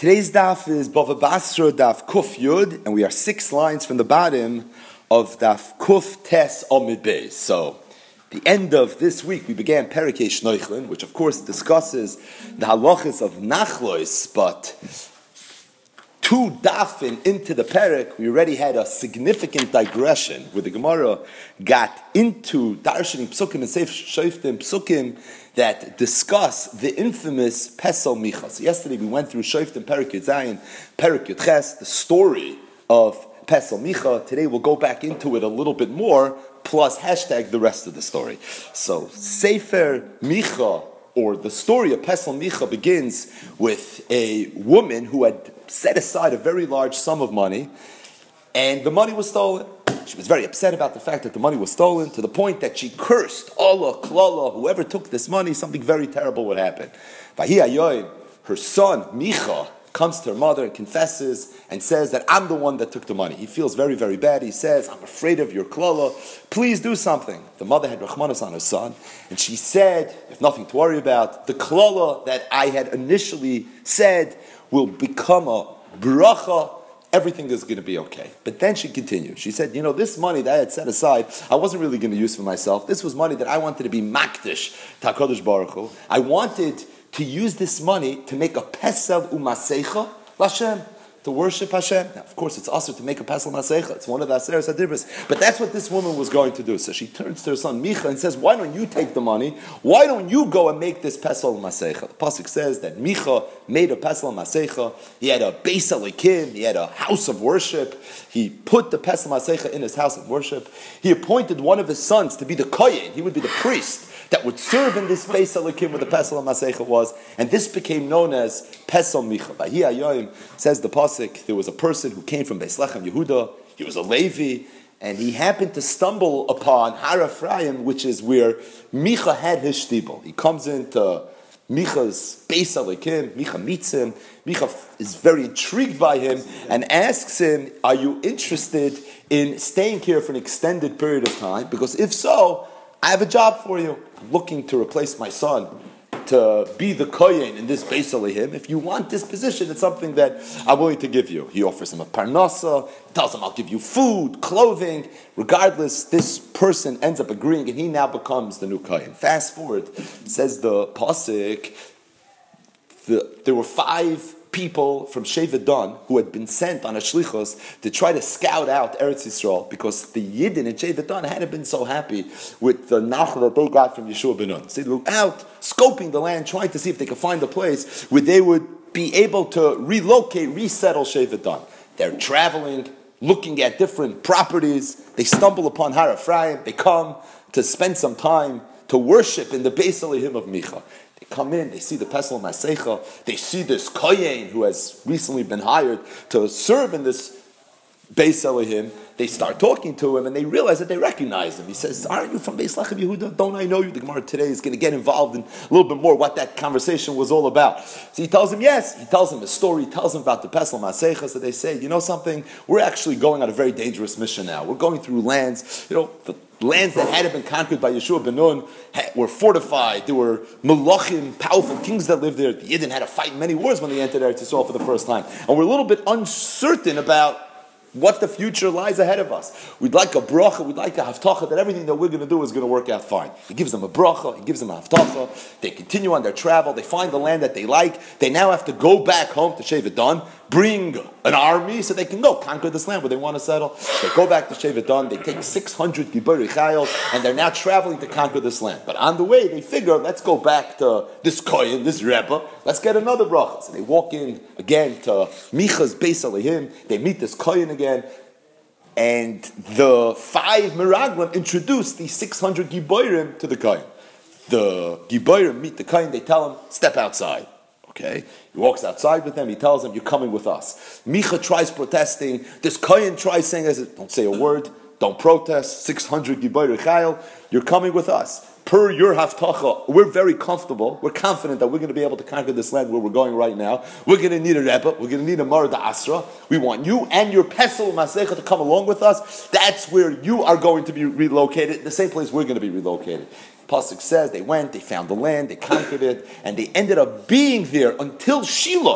Today's daf is Bava Basra daf Kuf Yud, and we are 6 lines from the bottom of daf Kuf Tes Amid Beis. So, the end of this week, we began Perikei Shnoichlin, which of course discusses the halachas of Nachlois, but 2 dafin into the Perik, we already had a significant digression where the Gemara got into Darshanim Psukim and Seif Shoftim Psukim that discuss the infamous Pesel Micha. So yesterday we went through Shoftim Perik Yud Zayin, Perik Yud Ches, the story of Pesel Micha. Today we'll go back into it a little bit more, plus hashtag the rest of the story. So Sefer Micha, or the story of Pesel Micha, begins with a woman who had set aside a very large sum of money, and the money was stolen. She was very upset about the fact that the money was stolen, to the point that she cursed Allah, Klala, whoever took this money, something very terrible would happen. Vahi Ayoim, her son, Micha, comes to her mother and confesses and says that I'm the one that took the money. He feels very, very bad. He says, I'm afraid of your Klala. Please do something. The mother had Rachmanas on her son, and she said, if nothing to worry about, the Klala that I had initially said will become a bracha. Everything is going to be okay. But then she continued. She said, this money that I had set aside, I wasn't really going to use for myself. This was money that I wanted to be makdish to HaKadosh Baruch Hu. I wanted to use this money to make a pesel u'maseicha l'Hashem, to worship Hashem. Now, of course, it's also to make a pesel maseicha. It's one of the Aseres HaDibros. But that's what this woman was going to do. So she turns to her son Micha and says, why don't you take the money? Why don't you go and make this pesel maseicha? The pasuk says that Micha made a pesel maseicha. He had a beis elikim. He had a house of worship. He put the pesel maseicha in his house of worship. He appointed one of his sons to be the kohen. He would be the priest that would serve in this beis elikim where the pesel maseicha was, and this became known as Pesel Micha. Vahi Ayoim, says the pasuk, there was a person who came from Beis Lechem Yehuda. He was a Levi, and he happened to stumble upon Har Ephraim, which is where Micha had his shtibel. He comes into Micha's beis elikim. Micha meets him. Micha is very intrigued by him and asks him, are you interested in staying here for an extended period of time? Because if so, I have a job for you. I'm looking to replace my son to be the kohen in this beis elihim. If you want this position, it's something that I'm willing to give you. He offers him a parnasa, tells him, I'll give you food, clothing. Regardless, this person ends up agreeing, and he now becomes the new kohen. Fast forward, says the pasuk, there were 5 people from Shevet Dan who had been sent on a shlichus to try to scout out Eretz Yisrael, because the Yidden in Shevet Dan hadn't been so happy with the nachla that they got from Yeshua ben Nun. So they were out scoping the land, trying to see if they could find a place where they would be able to relocate, resettle Shevet Dan. They're traveling, looking at different properties. They stumble upon Har Ephraim. They come to spend some time to worship in the beis elihim of Micha. Come in, they see the pesel maseicha, they see this kohen who has recently been hired to serve in this beis elihim. They start talking to him, and they realize that they recognize him. He says, aren't you from Beis Lechem Yehuda? Don't I know you? The Gemara today is going to get involved in a little bit more what that conversation was all about. So he tells him yes. He tells him a story. He tells him about the pesel maseicha. So they say, you know something? We're actually going on a very dangerous mission now. We're going through lands, the lands that hadn't been conquered by Yeshua ben Nun were fortified. There were melachim, powerful kings that lived there. The Yidden had to fight many wars when they entered Eretz Yisrael for the first time. And we're a little bit uncertain about what the future lies ahead of us. We'd like a bracha, we'd like a haftacha that everything that we're going to do is going to work out fine. He gives them a bracha, he gives them a haftacha. They continue on their travel, they find the land that they like. They now have to go back home to Shevet Dan, bring an army so they can go conquer this land where they want to settle. They go back to Shevet Dan, they take 600 Giborei Chayil, and they're now traveling to conquer this land. But on the way, they figure, let's go back to this kohen, this rebbe, let's get another bracha. So they walk in again to Micha's beis elihim, they meet this kohen again, and the 5 miraglim introduce the 600 Giborim to the kohen. The Giborim meet the kohen, they tell him, step outside. Okay, he walks outside with them. He tells them, "You're coming with us." Micha tries protesting. This kohen tries saying, "Don't say a word. Don't protest." 600 Giborei Chayil. You're coming with us. Per your haftacha, we're very comfortable. We're confident that we're going to be able to conquer this land where we're going right now. We're going to need a rebbe. We're going to need a Marad Asra. We want you and your pesel maseicha to come along with us. That's where you are going to be relocated. The same place we're going to be relocated. Pasuk says they went, they found the land, they conquered it, and they ended up being there until Shiloh.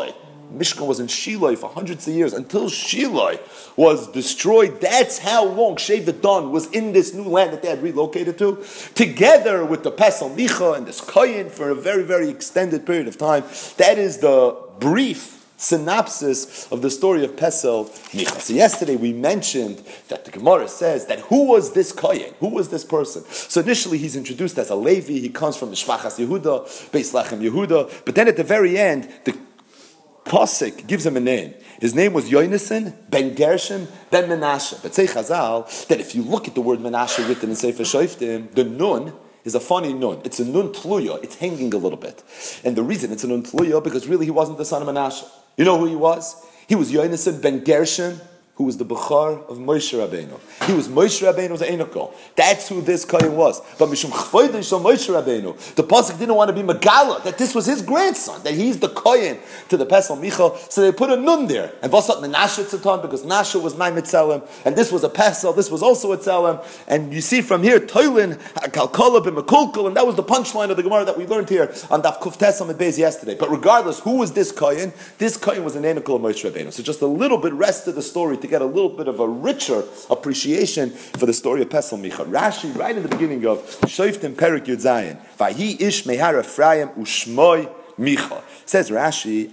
Mishkan was in Shiloh for hundreds of years, until Shiloh was destroyed. That's how long Shevet Dan was in this new land that they had relocated to, together with the Pesel Micha and this Kohen for a very, very extended period of time. That is the brief synopsis of the story of Pesel Micha. So yesterday we mentioned that the Gemara says that who was this Kohen? Who was this person? So initially he's introduced as a Levi. He comes from Mishpachas Yehuda, Beis Lachem Yehuda. But then at the very end, the Pasuk gives him a name. His name was Yonasan ben Gershom ben Menashe. But say Chazal that if you look at the word Menashe written in Sefer Shoftim, the Nun is a funny nun. It's a nun tluya. It's hanging a little bit. And the reason it's a nun tluya, because really he wasn't the son of Menashe. You know who he was? He was Yonasan ben Gershom, who was the Bechar of Moshe Rabbeinu. He was Moshe Rabbeinu's Einokol. That's who this Kohen was. But Mishum Chvoidin Shal Moshe Rabbeinu, the Pasuk didn't want to be Megala, that this was his grandson, that he's the Kohen to the Pesel Micha, so they put a nun there. And Vasat Menashe Tzaton, because Nashe was Mai Mitzelem, and this was a Pesel, this was also a Tzelem. And you see from here, Toilin, Kalkola, B'Mekulkul, and that was the punchline of the Gemara that we learned here on Daf Kuf Tes Amid Beis yesterday. But regardless, who was this Kohen? This Kohen was an Einokol of Moshe Rabbeinu. So just a little bit rest of the story to get a little bit of a richer appreciation for the story of Pesel Micha. Rashi, right in the beginning of Shoftim Perek Yud Zayin, Vahi Ish Mehar Ephraim Ushmoi Micha. Says Rashi,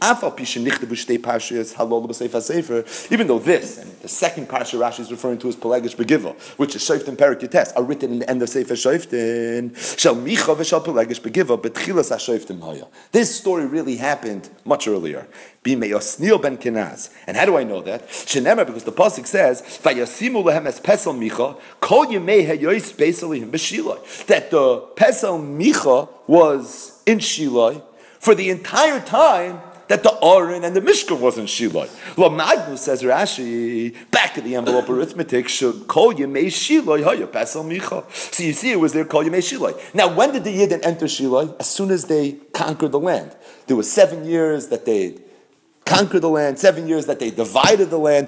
even though this and the second parsha Rashi is referring to as Pelegish Begiva, which is Shoftim Perek Yutes, are written in the end of Sefer Shoftim, Shal Micha v'Shal Pelegish Begiva betchilas HaShoftim Haya. This story really happened much earlier. B'meyosnil ben Kenaz. And how do I know that? Shenemar, because the pasuk says, "Vayasimu lehem es Pesel Micha, kol yemei hayois beisalihim b'Shiloi." That the Pesel Micha was in Shiloh for the entire time that the Aron and the Mishkan was in Shiloh. Lo Magnu, says Rashi, back of the envelope arithmetic, should call Yemei Shiloh haya Pesel Micha. So you see, it was there called Yemei Shiloh. Now, when did the Yidden enter Shiloh? As soon as they conquered the land. There was 7 years that they conquered the land, 7 years that they divided the land,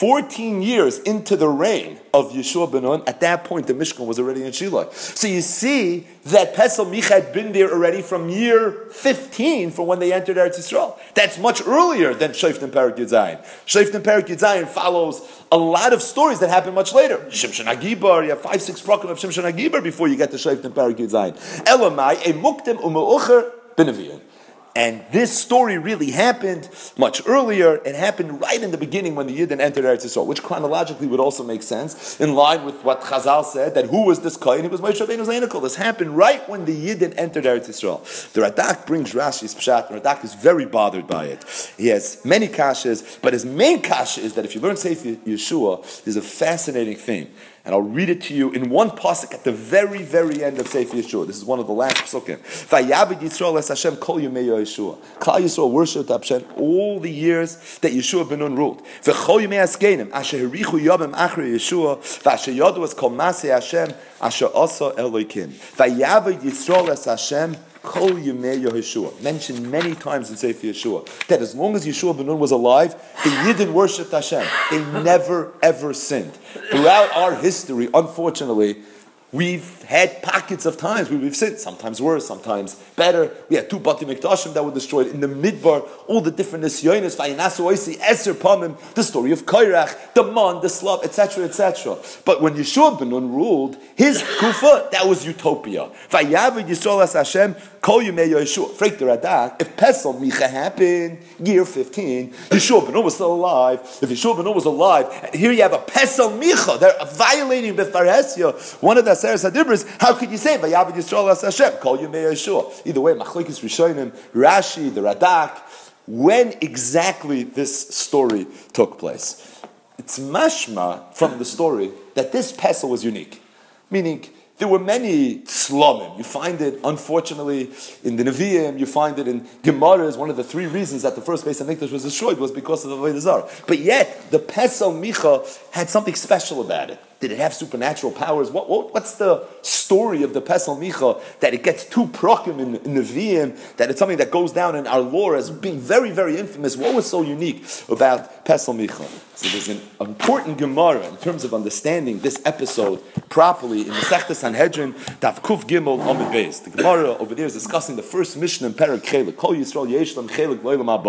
14 years into the reign of Yeshua ben Nun. At that point, the Mishkan was already in Shiloh. So you see that Pesel Micha had been there already from year 15 from when they entered Eretz Yisrael. That's much earlier than Shoftim Perek Yud Zayin. Shoftim Perek Yud Zayin follows a lot of stories that happen much later. Shimshon HaGibar, you have 5-6 prakim of Shimshon HaGibar before you get to Shoftim Perek Yud Zayin. Elamai, a muktim u'me'ucher b'neviyin. And this story really happened much earlier. It happened right in the beginning when the Yidden entered Eretz Yisrael, which chronologically would also make sense, in line with what Chazal said, that who was this Kohen? It was Moshe Rabbeinu's Einokol. This happened right when the Yidden entered Eretz Yisrael. The Radak brings Rashi's Pshat. The Radak is very bothered by it. He has many kashas, but his main kasha is that if you learn Sefer Yeshua, there's a fascinating thing. And I'll read it to you in one pasuk at the very, very end of Sefer Yeshua. This is one of the last pasukim. Vayavid Yisrael es Hashem kol yemei Yeshua. Klal Yisrael worshipped Hashem all the years that Yeshua ben Nun ruled. V'chol yemei askenim asher herichu yomim achrei Yeshua v'asher yodu es kol masei Hashem asher asa Elokim. Vayavid Yisrael es Hashem Kol Yemei Yeshua, mentioned many times in Sefer Yeshua, that as long as Yeshua ben Nun was alive, the Yidden worshipped Hashem. They never, ever sinned. Throughout our history, unfortunately, we've had pockets of times where we've sinned, sometimes worse, sometimes better. We had 2 Bati Mikdashim that were destroyed. In the Midbar, all the different Nisyonis, Vayinasu Oisi, Eser Pamim, the story of Kairach, the Man, the Slav, etc., etc. But when Yeshua ben Nun ruled, his Kufa, that was utopia. Vayavid Yisrael as Hashem, Kol Yemei Yeshua. Freik the Radak, if Pesel Micha happened, year 15, Yeshua ben Nun was still alive. If Yeshua ben Nun was alive, here you have a Pesel Micha, they're violating B'Faresya, one of the Aseres HaDibros. How could you say Vayavid Yisrael as Hashem, Kol Yemei Yeshua? Either way, Machlokes Rishonim, Rashi, the Radak, when exactly this story took place. It's mashma from the story that this Pesel was unique. Meaning, there were many slomim. You find it, unfortunately, in the Nevi'im, you find it in Gemara. One of the 3 reasons that the first Beis HaMikdash was destroyed was because of the Avodah Zarah. But yet, the Pesel Micha had something special about it. Did it have supernatural powers? What's the story of the Pesel Micha that it gets 2 prakim in Nevi'im, that it's something that goes down in our lore as being very, very infamous? What was so unique about Pesel Micha? So there's an important Gemara in terms of understanding this episode properly in Masechta Sanhedrin, Daf Kuf Gimel Amud Beis. The Gemara over there is discussing the first Mishnah in Perek Chelik, Kol Yisrael Yesh Lam Chelik Lo'olam Haba.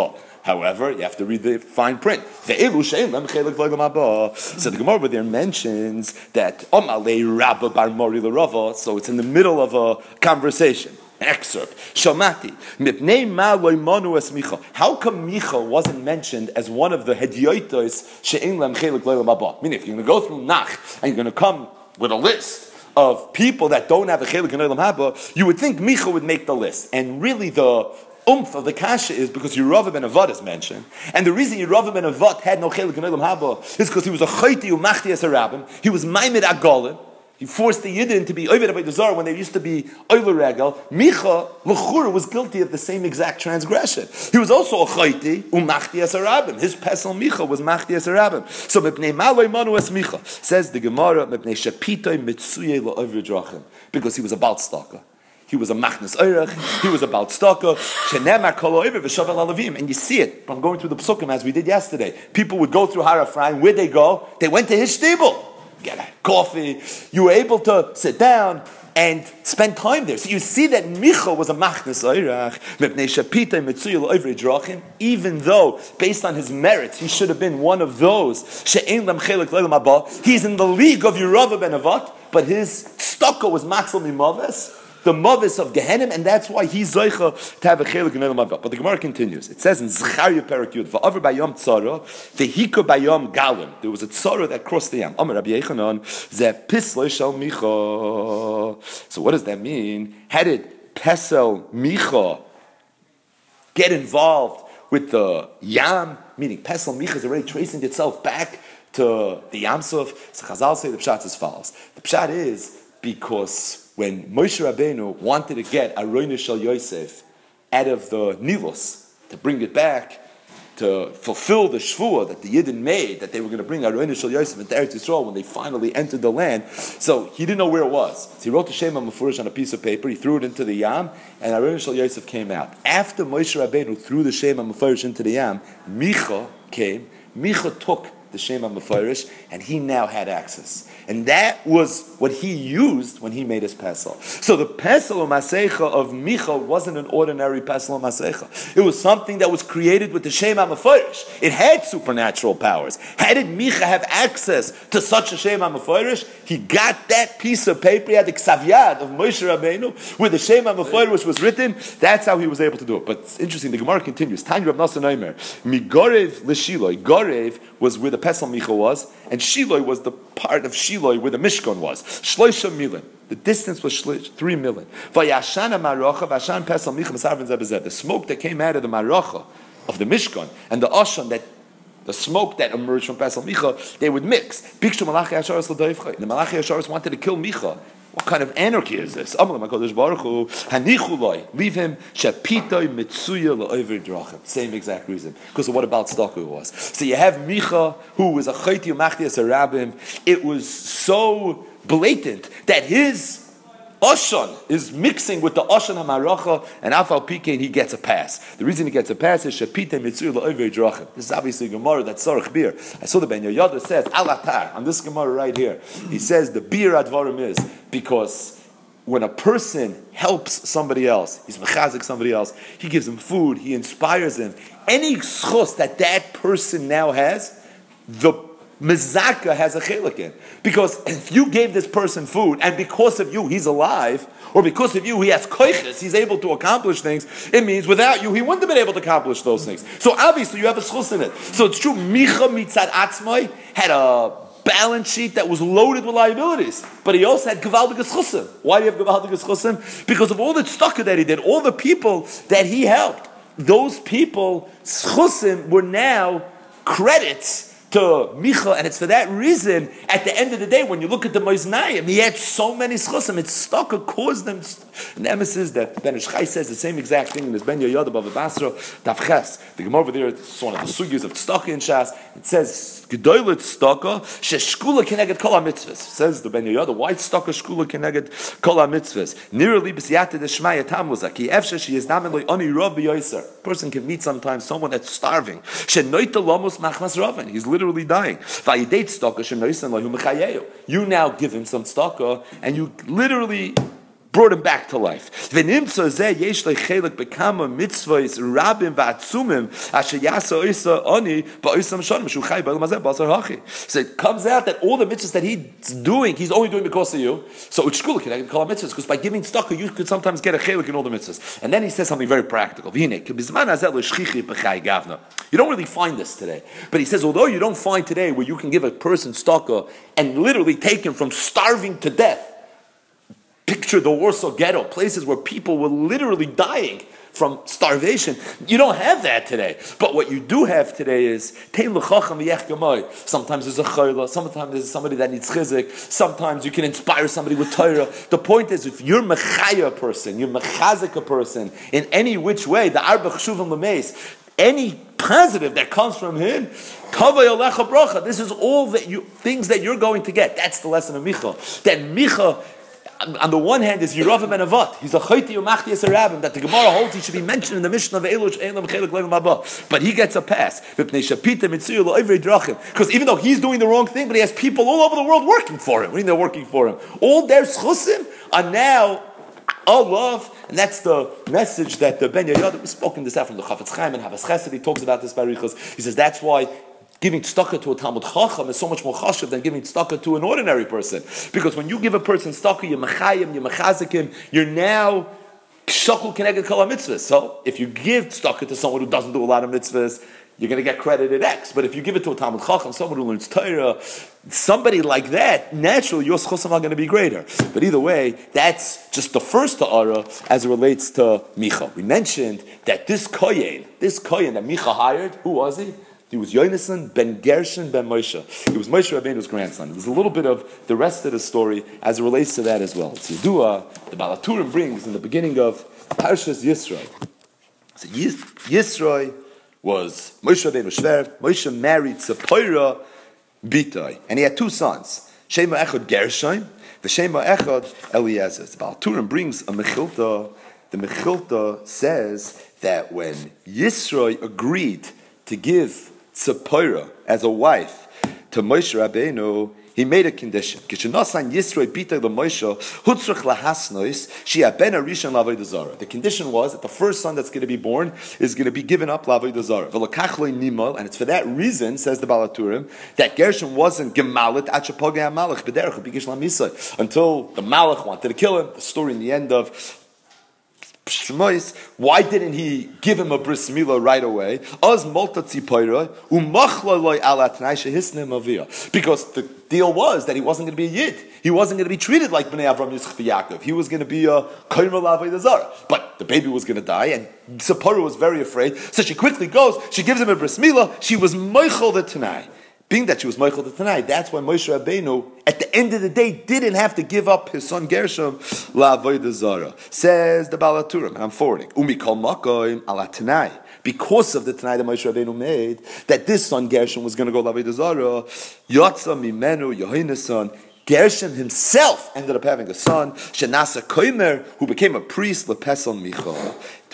However, you have to read the fine print. So the Gemara over there mentions that so it's in the middle of a conversation. Excerpt. Shamati. How come Micha wasn't mentioned as one of the hedyotos she'en lem chelik leilam haba? Meaning, if you're going to go through Nach and you're going to come with a list of people that don't have a chelik in leilam haba, you would think Micha would make the list. And really, the oomph of the kasha is because Yerav ben Avad is mentioned, and the reason Yerav ben Avad had no chelik in leilam haba is because he was a chayti umachti as a rabbin. He was maimed agolim. He forced the Yidden to be Oived Avodah Zarah when they used to be Oiler Regel. Micha, L'chura, was guilty of the same exact transgression. He was also a Chayti, Umachti as a Rabbim. His pesel Micha was Machti as a Rabbim. So, Mepnei Maloi Manu as Micha, says the Gemara, Mepnei Shapitoi Mitsuye L'Oived Drachim, because he was a Baal Stalker. He was a Machnas Eirach, he was a Baal Stalker, Shenemar Kol Oived V'Shavel Alavim. And you see it from going through the Psukim as we did yesterday. People would go through Har Ephraim. Where'd they go? They went to his shtibel. Get a coffee. You were able to sit down and spend time there. So you see that Micha was a machnes oirach, even though, based on his merits, he should have been one of those. He's in the league of Yerav ben Avad, but his stucco was matzal mimaves, the mavis of Gehenim, and that's why he's zoicha to have a chelik in Elam Haba. But the Gemara continues. It says in Zechariah Perek Yud, "Va'aver bayom tzara, v'hika bayom galim." There was a tzara that crossed the yam. Amar Rabbi Yechanan, ze pisloi shel Micha. So what does that mean? How did Pesel Micha get involved with the yam? Meaning Pesel Micha is already tracing itself back to the Yam Suf. So Chazal say the pshat is false. The pshat is because when Moshe Rabbeinu wanted to get Aroinu Shel Yosef out of the Nilus, to bring it back, to fulfill the shvuah that the Yidden made, that they were going to bring Aroinu Shel Yosef into Eretz Yisrael when they finally entered the land, so he didn't know where it was. So he wrote the Shema Mefurish on a piece of paper, he threw it into the Yam, and Aroinu Shel Yosef came out. After Moshe Rabbeinu threw the Shema Mefurish into the Yam, Micha came, Micha took the Shema Mefurish, and he now had access. And that was what he used when he made his pesel. So the pesel or masecha of Micha wasn't an ordinary pesel or masecha. It was something that was created with the Shema Mefurish. It had supernatural powers. How did Micha have access to such a Shema Mefurish? He got that piece of paper, he had the Ksav of Moshe Rabbeinu, where the Shema Mefurish was written. That's how he was able to do it. But it's interesting, the Gemara continues. Tanya Rav Nosson Omer, Migorev l'Shiloi. Gorev was where the pesel Micha was, and Shiloi was the part of Shiloi where the Mishkan was. Shloisha milin. The distance was 3 million. Vayashana marocha, vashan pesel Micha masarvin zebezeh. The smoke that came out of the marocha of the Mishkan and the Ashan, that the smoke that emerged from pesel Micha, they would mix. Bikshu Malachi Asharis l'doivchai. The Malachi Asharis wanted to kill Micha. What kind of anarchy is this? Leave him. Same exact reason. Because of what about Stalker was. So you have Micha, who was a chayti umachti as a rabbim. It was so blatant that his Oshan is mixing with the Oshan HaMaracha, and Afal Pikein, he gets a pass. The reason he gets a pass is Shapita Mitzur La'over Drachim. This is obviously Gemara that Sarach Bir. I saw the Ben Yoyada says, Alatar, on this Gemara right here, he says the Bir Advarim is because when a person helps somebody else, he's mechazik somebody else, he gives him food, he inspires him, any schus that person now has, the Mizaka has a chelik in. Because if you gave this person food, and because of you he's alive, or because of you he has koiches, he's able to accomplish things, it means without you he wouldn't have been able to accomplish those things. So obviously you have a schus in it. So it's true, Micha Mitzad Atzmai had a balance sheet that was loaded with liabilities, but he also had Gevaldige Schusim. Why do you have Gevaldige Schusim? Because of all the tzedakah that he did, all the people that he helped. Those people, Schusim, were now credits to Micha, and it's for that reason, at the end of the day, when you look at the Moiznayim, he had so many schusim, it's stuck, it caused them nemesis. That Ben Ish Chai says the same exact thing in his Ben Yoyada Bava Basra, Tavches. The Gemara over there, it's one of the sugyas of tzedakah in Shas. It says, Gedoylet tzedakah, sheshkula keneged kol ha-mitzvahs. Says the Ben Yoyada, why tzedakah shkula keneged kol ha-mitzvahs? Nirali b'siyata deshmaya tamuzah, ki efshe she is namen loy oni rov b'yoyser. Person can meet sometimes someone that's starving. Shenoita lamos machmas ravin. He's literally dying. You now give him some tzedakah, and you literally brought him back to life. So it comes out that all the mitzvahs that he's doing, he's only doing because of you. So Uchshkula can call him mitzvahs, because by giving tzedakah, you could sometimes get a chelik in all the mitzvahs. And then he says something very practical. You don't really find this today. But he says, although you don't find today where you can give a person tzedakah and literally take him from starving to death. Picture the Warsaw Ghetto, places where people were literally dying from starvation. You don't have that today. But what you do have today is, sometimes there's a chayla, sometimes there's somebody that needs chizik, sometimes you can inspire somebody with Torah. The point is, if you're mechaya a person, you're mechazik a person, in any which way, the arba chshuvim l'meis, any positive that comes from him, this is all things that you're going to get. That's the lesson of Micha. That Micha, on the one hand, is Yeravim and Avat. He's a Chayti Umachti Yisarabim that the Gemara holds he should be mentioned in the Mishnah of Eilush Eilam Chelik Levim Abba. But he gets a pass. Because even though he's doing the wrong thing, but he has people all over the world working for him. When they're working for him, all their schusim are now all love, and that's the message that the Ben Yehoyada, we've spoken this out from the Chafetz Chaim and Havas Chesed. He talks about this by Riches. He says that's why giving tzedakah to a Talmud Chacham is so much more chashuv than giving tzedakah to an ordinary person. Because when you give a person tzedakah, you're mechayim, you're mechazik him, you're now shakul keneged kol mitzvahs. So if you give tzedakah to someone who doesn't do a lot of mitzvahs, you're going to get credited X. But if you give it to a Talmud Chacham, someone who learns Torah, somebody like that, naturally your schusim are going to be greater. But either way, that's just the first ta'ara as it relates to Micha. We mentioned that this kohen that Micha hired, who was he? He was Yonasan ben Gershon ben Moshe. He was Moshe Rabbeinu's grandson. There's a little bit of the rest of the story as it relates to that as well. It's Yidua, the Baal HaTurim brings in the beginning of Parshas Yisro. So Yisro was Moshe Rabbeinu Shver. Moshe married Tzipora Bitai, and he had two sons. Shema Echad Gershon, the Shema Echad Eliezer. The Baal HaTurim brings a Mechilta. The Mechilta says that when Yisro agreed to give Tzipora as a wife to Moshe Rabbeinu, he made a condition. The condition was that the first son that's going to be born is going to be given up l'avodah zarah. And it's for that reason, says the Baal HaTurim, that Gershon wasn't gemalit until the Malach wanted to kill him. The story in the end of Shmois, why didn't he give him a bris milah right away? Because the deal was that he wasn't going to be a yid. He wasn't going to be treated like Bnei Avram, Yitzchak, Yaakov. He was going to be a kohen l'avodah zarah. But the baby was going to die, and Tzipora was very afraid. So she quickly goes. She gives him a bris milah. She was moichel the Tanai. Being that she was Meichel the Tanai, that's why Moshe Rabbeinu, at the end of the day, didn't have to give up his son Gershom la'avodah zarah. Says the Baal HaTurim, and I'm forwarding, Umikol makoim ala Tanai. Because of the Tanai that Moshe Rabbeinu made, that this son Gershom was going to go la'avodah zarah, Yotza mimenu Yohainason, Gershom himself ended up having a son, Shenasa Koimer, who became a priest, Lepesel Micha.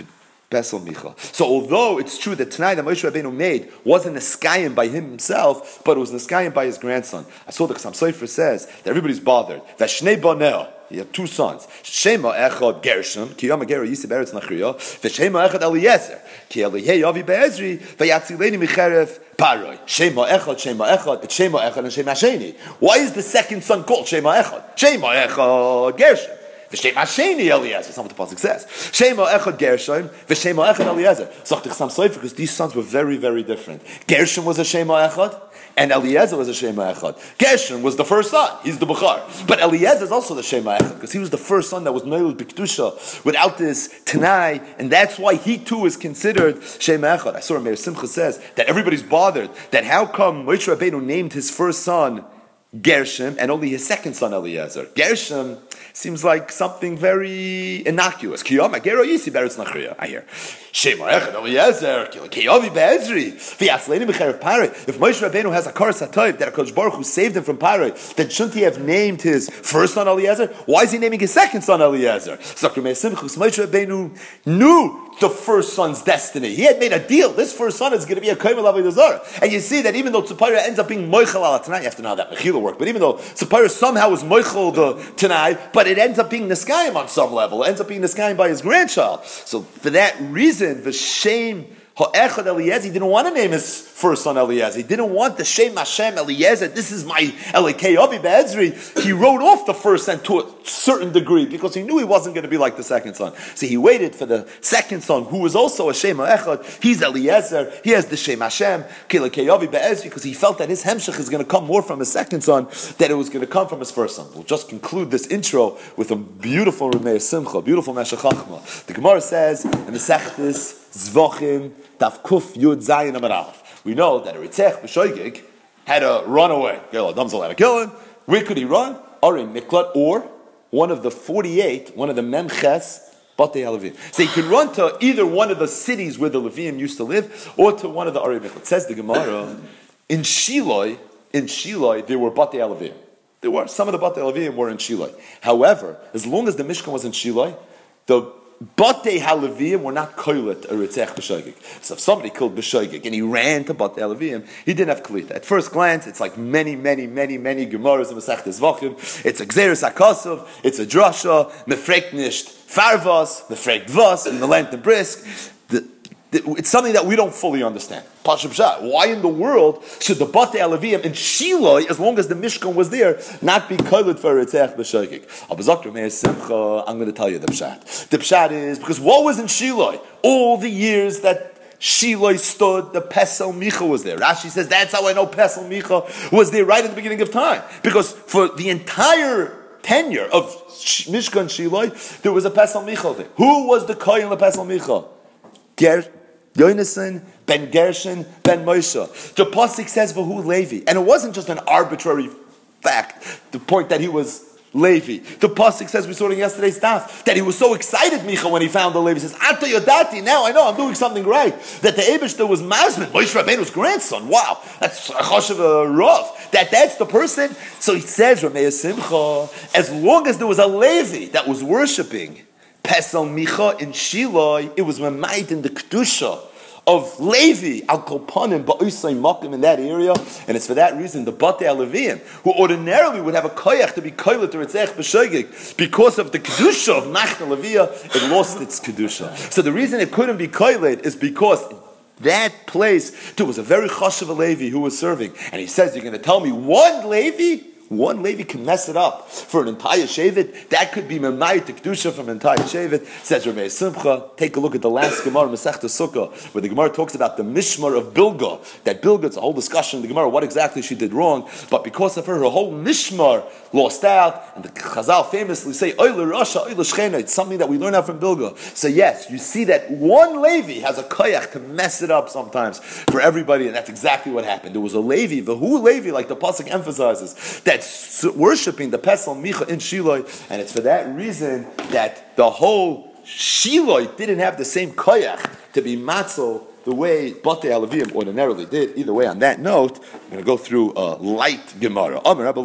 So although it's true that tonight that Moshe Rabbeinu made wasn't Niskayim by himself, but it was Niskayim by his grandson. I saw the Chassam Sofer says that everybody's bothered. Vashnei Boneo, he had two sons. Shema Echad Gershom, ki Yom HaGera Yisib Eretz Nachriya, V'Shema Echad Eliezer, ki Eliyeh Yavi Be'ezri, V'Yatzileni Micherev Paroi. Shema Echad, it's Shema Echad and Shema Sheni. Why is the second son called Shema Echad? Shema Echad Gershom. V'Shema Sheni Eliezer. That's not what the pasuk says. Shema Echad Gershom, V'Shema Echad Eliezer. So the Chassam Sofer, because these sons were very, very different. Gershom was a Shema Echad, and Eliezer was a Shema Echad. Gershom was the first son; he's the Bukhar. But Eliezer is also the Shema Echad because he was the first son that was Noel B'Kedusha without this Tanai, and that's why he too is considered Shema Echad. I saw Meir Simcha says that everybody's bothered that how come Moshe Rabbeinu named his first son Gershom and only his second son Eliezer. Gershom seems like something very innocuous. I hear. Shema Echad Eliezer, Kiyavi Be'ezri, V'Yatzleini B'Cherev Paroi. If Moshe Rabbeinu has a Karas HaTov that HaKadosh Baruch Hu saved him from Paroi, then shouldn't he have named his first son Eliezer? Why is he naming his second son Eliezer? Moshe Rabbeinu knew the first son's destiny. He had made a deal. This first son is going to be a kohen l'avodah zarah. And you see that even though Tzipora ends up being moichel ala Tanai, you have to know how that mechila work. But even though Sapira somehow was moichel the Tanai, but it ends up being Niskayim on some level. It ends up being Niskayim by his grandchild. So for that reason, the shame Ha'echad Eliezer, he didn't want to name his first son Eliezer. He didn't want the Shem Hashem Eliezer. This is my Elikei Avi Be'ezri. He wrote off the first son to a certain degree because he knew he wasn't going to be like the second son. So he waited for the second son, who was also a Shem Ha'echad. He's Eliezer. He has the Shem Hashem Elikei Avi Be'ezri because he felt that his Hemshech is going to come more from his second son than it was going to come from his first son. We'll just conclude this intro with a beautiful Remei Simcha, beautiful Meshech Chachma. The Gemara says in the Sechtes Zvochim Daf Kuf Yud Zayin Amar Aleph. We know that a Ritzech B'Shoigig had to run away. Damsel had to kill him. Where could he run? Ari Miklat, or one of the 48, one of the Memches Batei HaLevim. So he could run to either one of the cities where the Levim used to live, or to one of the Ari Miklat. Says the Gemara, in Shiloi, there were Batei HaLevim. There were some of the Batei HaLevim were in Shiloi. However, as long as the Mishkan was in Shiloi, the Batei HaLevim were not koilet a Ritzech B'Shoigig. So if somebody killed B'Shoigig and he ran to Batei HaLevim, he didn't have Kalita. At first glance, it's like many Gemaras in Masechtes Zvachim. It's a Gzeres HaKosov, it's a Drasha, Mefrekt Nisht Farvas, Mefrekt Vas, and the length and brisk. It's something that we don't fully understand. Why in the world should the Batei HaLevim in Shiloi, as long as the Mishkan was there, not be koiled for a Ritzech B'Shoigig? I'm going to tell you the Pshat. The Pshat is because what was in Shiloi? All the years that Shiloi stood, the Pesel Micha was there. Rashi says that's how I know Pesel Micha was there right at the beginning of time. Because for the entire tenure of Mishkan Shiloi, there was a Pesel Micha there. Who was the Kohen of Pesel Micha? Yonasan, Ben Gershon, Ben Moshe. The Pasuk says Vahu Levi. And it wasn't just an arbitrary fact, the point that he was Levi. The Pasuk says, we saw it in yesterday's daf, that he was so excited, Micha, when he found the Levi. He says, Ata Yodati, now I know I'm doing something right. That the Eibishter was Mazman, Moshe Rabbeinu's grandson. Wow, that's a Choshev Rav. That's the person. So he says, Ramei Simcha, as long as there was a Levi that was worshipping Pesel Micha in Shiloi, it was Mamait in the Kedusha of Levi, Al Kolpanim, Ba'usay Makim in that area, and it's for that reason the Batei HaLevim, who ordinarily would have a koyach to be koylet or Ritzech B'Shoigig, because of the Kedusha of Machna Levia, it lost its Kedusha. So the reason it couldn't be koylet is because that place, there was a very chashuv Levi who was serving, and he says, you're going to tell me one Levi can mess it up for an entire Shevet. That could be Memai to Kedusha from an entire Shevet. Says Ramei Simcha. Take a look at the last Gemara, Masechta Sukkah, where the Gemara talks about the Mishmar of Bilga. That Bilga, it's a whole discussion in the Gemara, what exactly she did wrong. But because of her whole Mishmar lost out. And the Chazal famously say, Oile Rasha, Oile Shchena. It's something that we learn out from Bilga. So yes, you see that one Levi has a koyach to mess it up sometimes for everybody, and that's exactly what happened. There was a Levi, the who Levi, like the Pasuk emphasizes, that's worshipping the Pesel Micha in Shiloi, and it's for that reason that the whole Shiloi didn't have the same koyach to be matzel the way Batei HaLevim ordinarily did. Either way, on that note, I'm going to go through a light Gemara.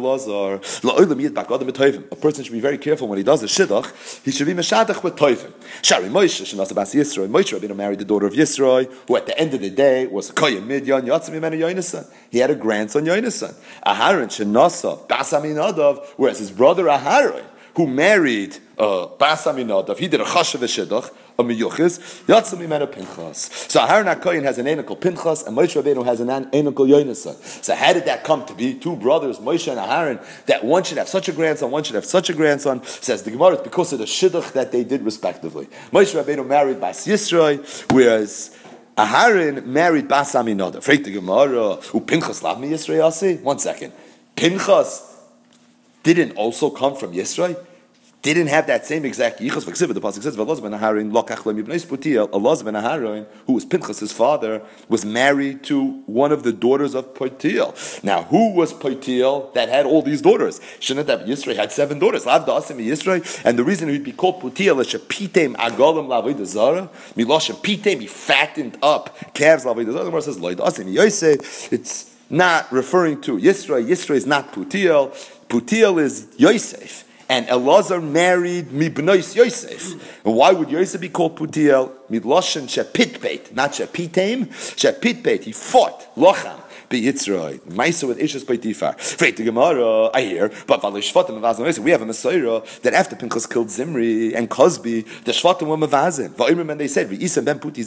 A person should be very careful when he does a shidduch. He should be meshadach with toivim. Shari Moshe, Shenasa Bas Yisroi. Moshe Rabbeinu married the daughter of Yisroi, who at the end of the day was a koyim midyan, yatzim imenu Yonasan. He had a grandson, Yonasan. Aharon, Shenasa Bas Aminadav, whereas his brother Aharon, who married Bas Aminadav, he did a chashav shidduch, a miyuchis, yatzim imenu Pinchas. So Aharon HaKohen has an enikal Pinchas, and Moshe Rabbeinu has an enikal Yonasan. So how did that come to be? Two brothers, Moshe and Aharon, that one should have such a grandson, one should have such a grandson. Says the Gemara, it's because of the shidduch that they did respectively. Moshe Rabbeinu married Bas Yisroi, whereas Aharon married Bas Aminadav. Freit the Gemara, who Pinchas lav mi Yisroi asi? 1 second. Pinchas didn't also come from Yisroi? Didn't have that same exact yichus. The pasuk says, "Elazar ben Aharon lokach lo mibnei Putiel." Elazar ben Aharon, who was Pinchas' father, was married to one of the daughters of Putiel. Now, who was Putiel that had all these daughters? Shouldn't that Yisroi had 7 daughters? Lav da'asim Yisroi, and the reason he'd be called Putiel is shepitem agalim la'avodah zara. Milosh shepitem, he fattened up calves la'avodah zara. The Gemara says, "Lo da'asim Yosef." It's not referring to Yisroi. Yisroi is not Putiel. Putiel is Yosef. And Elazar married Mibnois Yosef. And why would Yosef be called Putiel? Midloshen Shepitbeit, not Shepitem. Shepitbeit, he fought, Locham. be Yitzray. Maisa with Ishas by Tifar. Freit the Gemara, I hear, but we have a Messiah that after Pinchas killed Zimri and Cosby, the Shvatim were Mavazin. And they said, do you see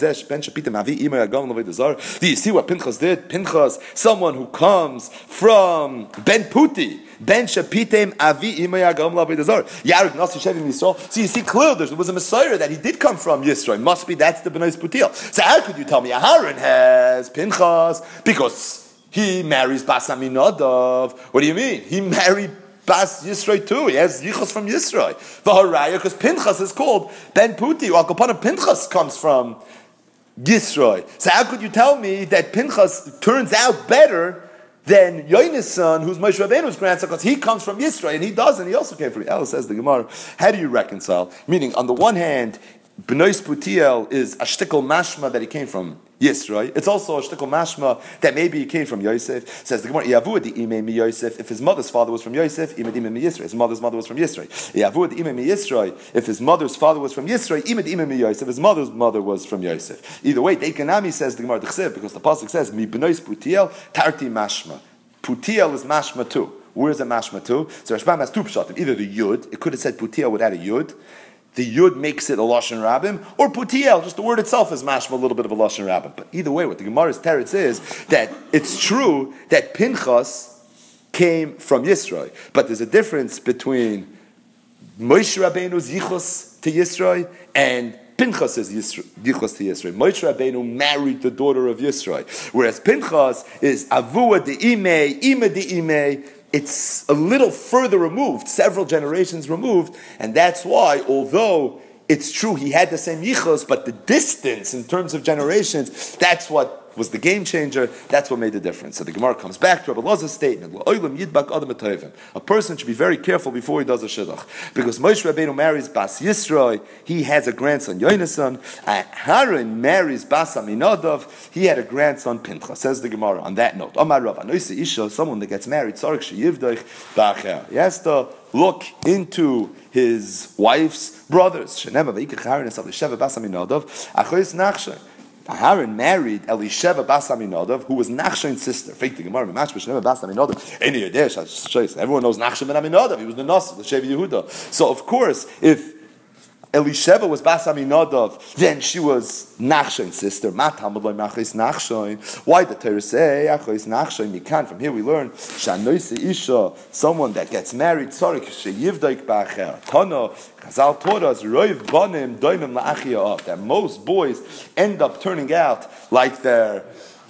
what Pinchas did? Pinchas, someone who comes from Ben Puti. Ben Shapitem Avi Imaya Gam Lavidazar. Yared Nasi Shevim Yisrael. So you see clearly there was a Messiah that he did come from Yisrael. Must be that's the Bnei Putiel. So how could you tell me Aharon has Pinchas? Because he marries Bas Aminadav. What do you mean? He married Bas Yisrael too. He has Yichos from Yisrael. V'haraya, because Pinchas is called Ben Puti. Or Al Pinchas comes from Yisrael. So how could you tell me that Pinchas turns out better than Yona's son, who's Moshe Rabbeinu's grandson, because he comes from Yisrael, and he doesn't. He also came from Yisrael, says the Gemara. How do you reconcile? Meaning, on the one hand, Bnei Putiel is a shtickle mashma that he came from Yisrael. It's also a shtickle mashma that maybe he came from Yosef. Says the Gemara, Yavud the Imei mi Yosef. If his mother's father was from Yosef, Imei Imei mi Yisrael. His mother's mother was from Yisrael. Yavud Imei mi Yisrael. If his mother's father was from Yisrael, Imei Imei mi Yosef. His mother's mother was from Yosef. Either way, Deikanami says the Gemara D'chsev, because the pasuk says mi Bnei Putiel tarti mashma. Putiel is mashma too. Where is the mashma too? So Rashbam has two pshatim. Either the yud, it could have said Putiel without a yud. The yud makes it a lashon rabbim, or Putiel, just the word itself is mashma, a little bit of a lashon rabbim. But either way, what the Gemara's teretz is that it's true that Pinchas came from Yisrael, but there's a difference between Moshe Rabbeinu's yichus to Yisrael and Pinchas is yichus to Yisrael. Moshe Rabbeinu married the daughter of Yisrael, whereas Pinchas is avua de imei, ima de imei. It's a little further removed, several generations removed, and that's why, although it's true he had the same yichus, but the distance in terms of generations, that's what was the game changer. That's what made the difference. So the Gemara comes back to Rabbi Elazar's statement: a person should be very careful before he does a shidduch, because Moshe Rabbeinu marries Bas Yisrael, he has a grandson Yonasan. Aaron marries Bas Aminadav, he had a grandson Pinchas. Says the Gemara on that note, Amar Rav, someone that gets married, he has to look into his wife's brothers. Aaron married Elisheva Bas Aminadav, who was Nachshon's sister. Everyone knows Nachshon ben Aminadav. He was the Nasi, the Shevi Yehuda. So of course, if Elisheva was Bas Aminadav, then she was Nachshon's sister. Why the Torah say Achos Nachshon? You can't. From here we learn Isha, someone that gets married. Chazal taught us that most boys end up turning out like their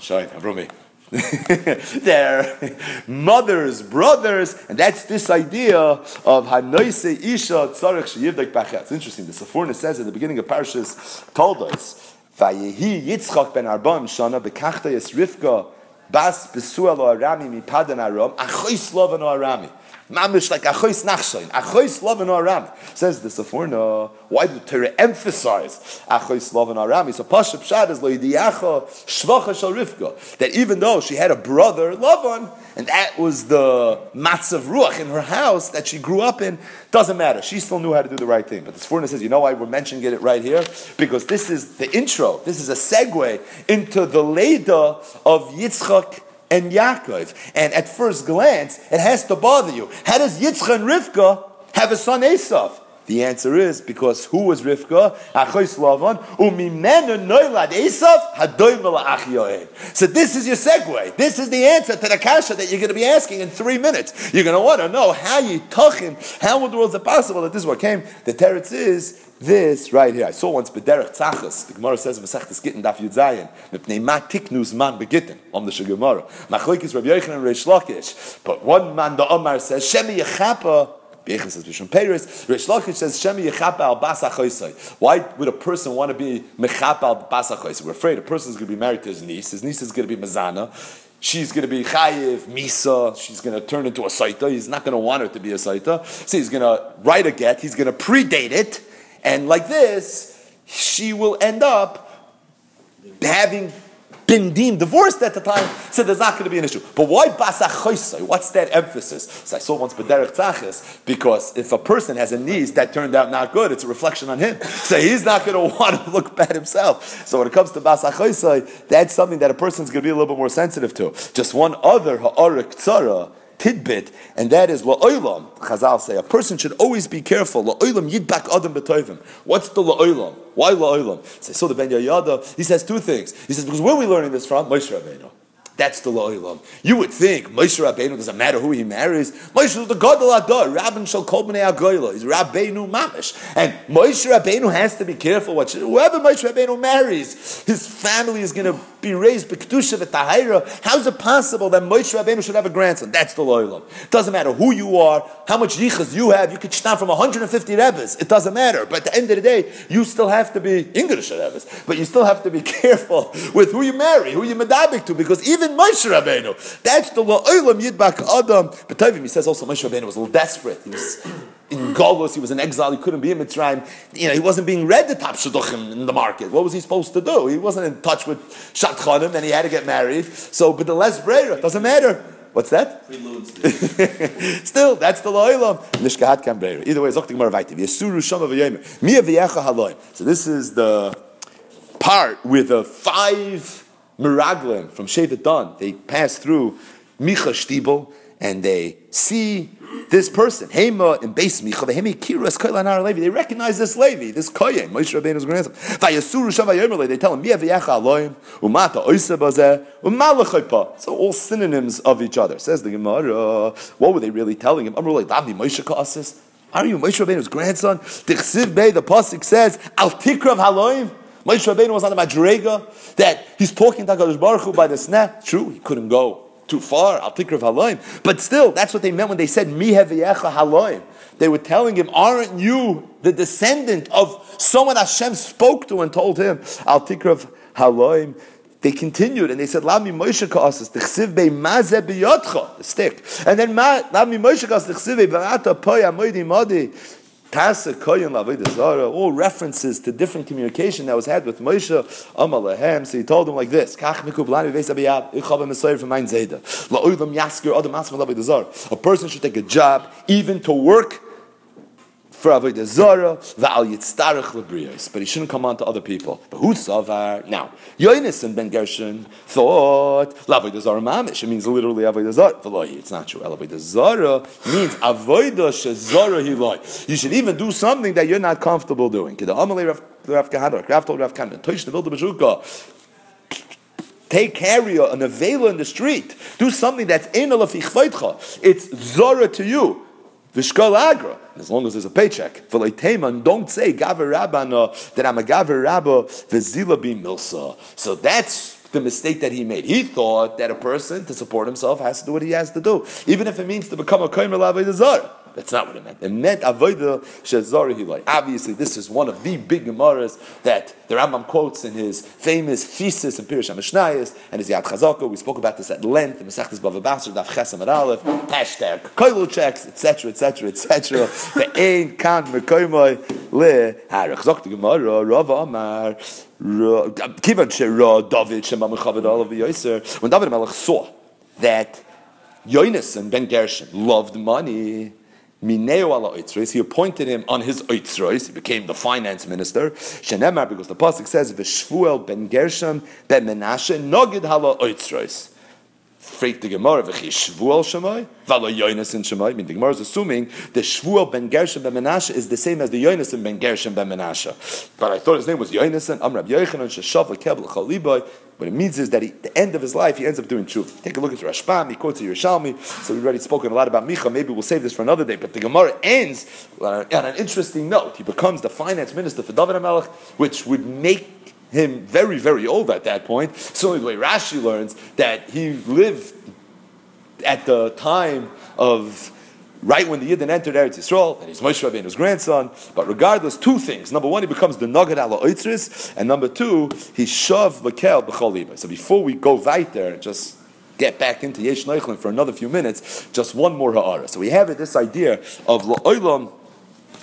their mothers, brothers, and that's this idea of Hanoise Isha Tzarech Sheyivdek B'achel. It's interesting. The Sephorna says at the beginning of Parshas told us, Vayehi Yitzchak ben Arba'im Shana B'kachta Yis Rivka Bas Besuel Arami Mipadan Aram Achois Lovan Arami. Mamish like Achois Nachshon, Achois Lovan Arami. Says the Sephorna, why did the Torah emphasize Achois Lovan Arami? So Pashup Pshat is Loidiyacha Shvacha Shal Rivka, that even though she had a brother Lavan, and that was the matzav ruach in her house that she grew up in, doesn't matter. She still knew how to do the right thing. But the Sephorna says, you know why we're mentioning it right here? Because this is the intro. This is a segue into the Leda of Yitzchak and Yaakov. And at first glance, it has to bother you. How does Yitzchak and Rivka have a son Esav? The answer is because who was Rivka? Achois Lavan. Umimenu noilad Esav hadoim la'ach Yoed. So this is your segue. This is the answer to the kasha that you're going to be asking in 3 minutes. You're going to want to know how you tachin. How in the world is it possible that this is what came? The teretz is this right here. I saw once B'derech Tzachas. The Gemara says Masechtas Gittin Daf Yud Zayin. Mipnei ma tiknus man begittin. Om the Gemara. Machlokes Rabbi Yochanan and Reish Lakish. But one man the Omar says Shemi Yechapa. B'Yechon says Bishon Peres. Reish Lakish says Shemi Yechapa al Bas Achoisai. Why would a person want to be Mechapa al Bas Achoisai? We're afraid a person is going to be married to his niece. His niece is going to be Mazana. She's going to be chayiv, misa. She's going to turn into a saita. He's not going to want her to be a saita. So he's going to write a get. He's going to predate it. And like this, she will end up having been deemed divorced at the time, so there's not going to be an issue. But why bas achoisai? What's that emphasis? So I saw once b'derech tzachis, because if a person has a niece that turned out not good, it's a reflection on him. So he's not going to want to look bad himself. So when it comes to bas achoisai, that's something that a person's going to be a little bit more sensitive to. Just one other ha'arik tzara tidbit, and that is la'olam. Chazal say a person should always be careful. La'olam yidbak adam b'toivim. What's the la'olam? Why la'olam? So the Ben Yoyada, he says two things. He says, because where are we learning this from? Moshe Rabbeinu. That's the la'olam. You would think Moshe Rabbeinu, doesn't matter who he marries. Moshe is the Gadol Adar, Rabban Shal Kol Bnei Agoyla. He's Rabbeinu Mamish. And Moshe Rabbeinu has to be careful. Whoever Moshe Rabbeinu marries, his family is going to be raised b'kedusha v'tahira. How is it possible that Moshe Rabbeinu should have a grandson? That's the la'olam. It doesn't matter who you are, how much yichas you have. You could stand from 150 Rebbes. It doesn't matter. But at the end of the day, you still have to be English Rebbes. But you still have to be careful with who you marry, who you medabik to, because even Moshe Rabbeinu, that's the la'olam yidbak adam. But Tovim, he says also Moshe Rabbeinu was a little desperate. He was in Golus, he was in exile, he couldn't be in Mitzrayim. He wasn't being read the top shidduchim in the market. What was he supposed to do? He wasn't in touch with Shatchanim, and he had to get married. So, but the less breira, doesn't matter. What's that? Still, that's the la'olam. Nishkahat kam breira. Either way, Zokti Gemara Vaytiv. Yesuru shama v'yomer. Mia v'yecha haloim. So this is the part with the 5 miraglim from Shevet Dan. They pass through Micha Shtibel, and they see this person, Hema and Beis Micha, Hema Kiras Koilanar Levi. They recognize this Levi, this Kohen, Moshe Rabbeinu's grandson. Vayasuru Shava Yomerle. They tell him, Mia v'yacha aloim, umata oisa bazeh, umalachaypa. So all synonyms of each other. Says the Gemara. What were they really telling him? Amru like Davi Moshe Kaasis. Are you Moshe Rabbeinu's grandson? Dichsiv Bey, the pasuk says, Al Tikrav Haloim. Moshe Rabbeinu was on the Madrega, that he's talking to HaKadosh Baruch Hu by the snap. True, he couldn't go too far, Al Tikrav Haloim. But still, that's what they meant when they said, Mi Heviyecha Haloim. They were telling him, aren't you the descendant of someone Hashem spoke to and told him, Al Tikrav Haloim? They continued and they said, Lami Moshe Ka'asas, Tichsiv Bei Mazeh B'yotcha, the stick. And then, Lami Moshe Ka'asas, Tichsiv Bei B'ata Poya Moidi Modi. All references to different communication that was had with Moshe Amalahem. So he told them like this: a person should take a job, even to work for Avodah Zarah, but he shouldn't come on to other people. But who savar? Now, Yonasan ben Gershon thought Avodah Zarah mamish. It means literally Avodah Zarah. It's not true. Avodah Zarah means Avodah shezarah hilai. You should even do something that you're not comfortable doing. Take carry an avela in the street. Do something that's in alafichvaitcha. It's Zarah to you. Vishkal agra, as long as there's a paycheck. And don't say gaver rabbana that I'm a gaver rabba v'zila bi milsa. So that's the mistake that he made. He thought that a person to support himself has to do what he has to do, even if it means to become a komer l'avodah zarah. That's not what it meant. It meant avodah shezarah hilai. Obviously, this is one of the big gemaras that the Rambam quotes in his famous thesis in Pirush HaMishnayos and his Yad Chazaka. We spoke about this at length in Masechtas Bava Basra, Daf Ches Amud Aleph, hashtag koilo checks, etc., etc., etc. Ve'ein kan mekoymai leharach. Zok the Gemara, Rava Amar, Kivan Shera David Shema Mechaved Olav Yoser. When David Melech saw that Yonasan ben Gershon loved money, Mineo ala oitzros, he appointed him on his oitzros. He became the finance minister. Shenemar, because the pasuk says, "V'shvuel ben Gershom ben Menashe nogid hala oitzros." Freit the Gemara, "V'chishvuel shemai v'alo Yonasan shemai." I mean, the Gemara is assuming the Shvuel ben Gershom ben Menashe is the same as the Yonasan ben Gershom ben Menashe. But I thought his name was Yonasan. Amrab Yochanan sheshav lekebel chaliboy. What it means is that at the end of his life, he ends up doing tshuva. Take a look at Rashbam, he quotes Yerushalmi, so we've already spoken a lot about Micha, maybe we'll save this for another day, but the Gemara ends on an interesting note. He becomes the finance minister for David HaMelech, which would make him very, very old at that point. So the way Rashi learns that he lived at the time of right when the Yidden entered Eretz Yisrael, and he's Moshe Rabbeinu's grandson. But regardless, two things. Number one, he becomes the Nogad ala Oitzris, and number two, he shav Lekel b'chol liba. So before we go weiter, just get back into Yesh Neichlin for another few minutes, just one more ha'ara. So we have this idea of La'olam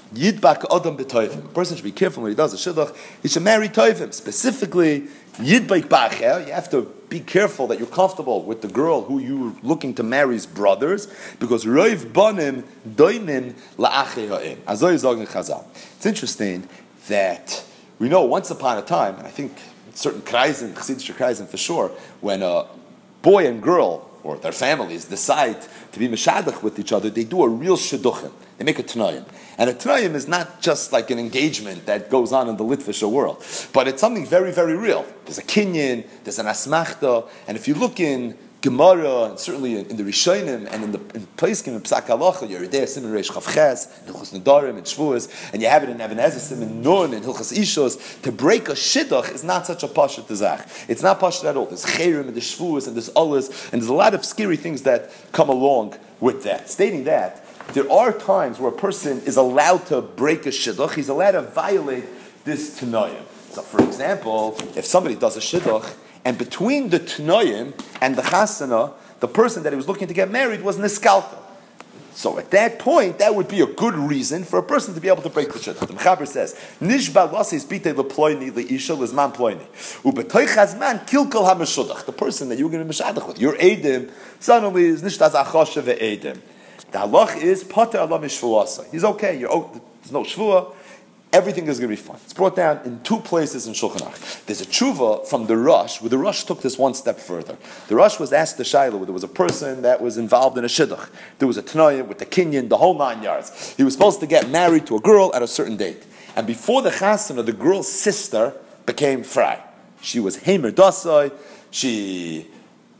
Yidbak Adam b'Toivim. A person should be careful when he does a shidduch. He should marry Toivim. Specifically, Yidbak Bacher. You have to be careful that you're comfortable with the girl who you're looking to marry's brothers, because Roiv Banim Doinin La'achei Ha'im. Azoy Zogin Chazal. It's interesting that we know once upon a time, and I think certain kreisen, Chassidish kreisen for sure, when a boy and girl or their families decide to be meshadach with each other, they do a real shidduchim. They make a t'nayim. And a t'nayim is not just like an engagement that goes on in the Litvisha world, but it's something very, very real. There's a kinyan, there's an asmachta, and if you look in Gemara, and certainly in the Rishonim, and in Pesachim and Psak Halacha, Yeridei Siman Reish Chavches, in Hilchos Nedarim, and Shvuos, and you have it in Even Ezer Siman Nun, and Hilchos Ishos. To break a shidduch is not such a pashut tezach. It's not pashut at all. There's Cherim, and there's Shvuos, and there's Olas, and there's a lot of scary things that come along with that. Stating that, there are times where a person is allowed to break a shidduch, he's allowed to violate this Tanayim. So, for example, if somebody does a shidduch, and between the Tnoyim and the Chasana, the person that he was looking to get married was Niskalta. So at that point, that would be a good reason for a person to be able to break the shidduch. The Mechaber says, Nishba lasis bitei leploini leisha lezman ploini. Ubetoich hazman kilkol hameshudach. The person that you're going to be meshadach with, your Eidim, suddenly is nishtaz achosha ve'edim. The halach is, pater Allah mishvuasa. He's okay, there's no shvua. Everything is going to be fine. It's brought down in two places in Shulchan Aruch. There's a tshuva from the Rosh, where the Rosh took this one step further. The Rosh was asked the Shaila, where there was a person that was involved in a shidduch. There was a Tanayim with the kinyan, the whole 9 yards. He was supposed to get married to a girl at a certain date. And before the chasana, the girl's sister became fry. She was Heimer Dasai. She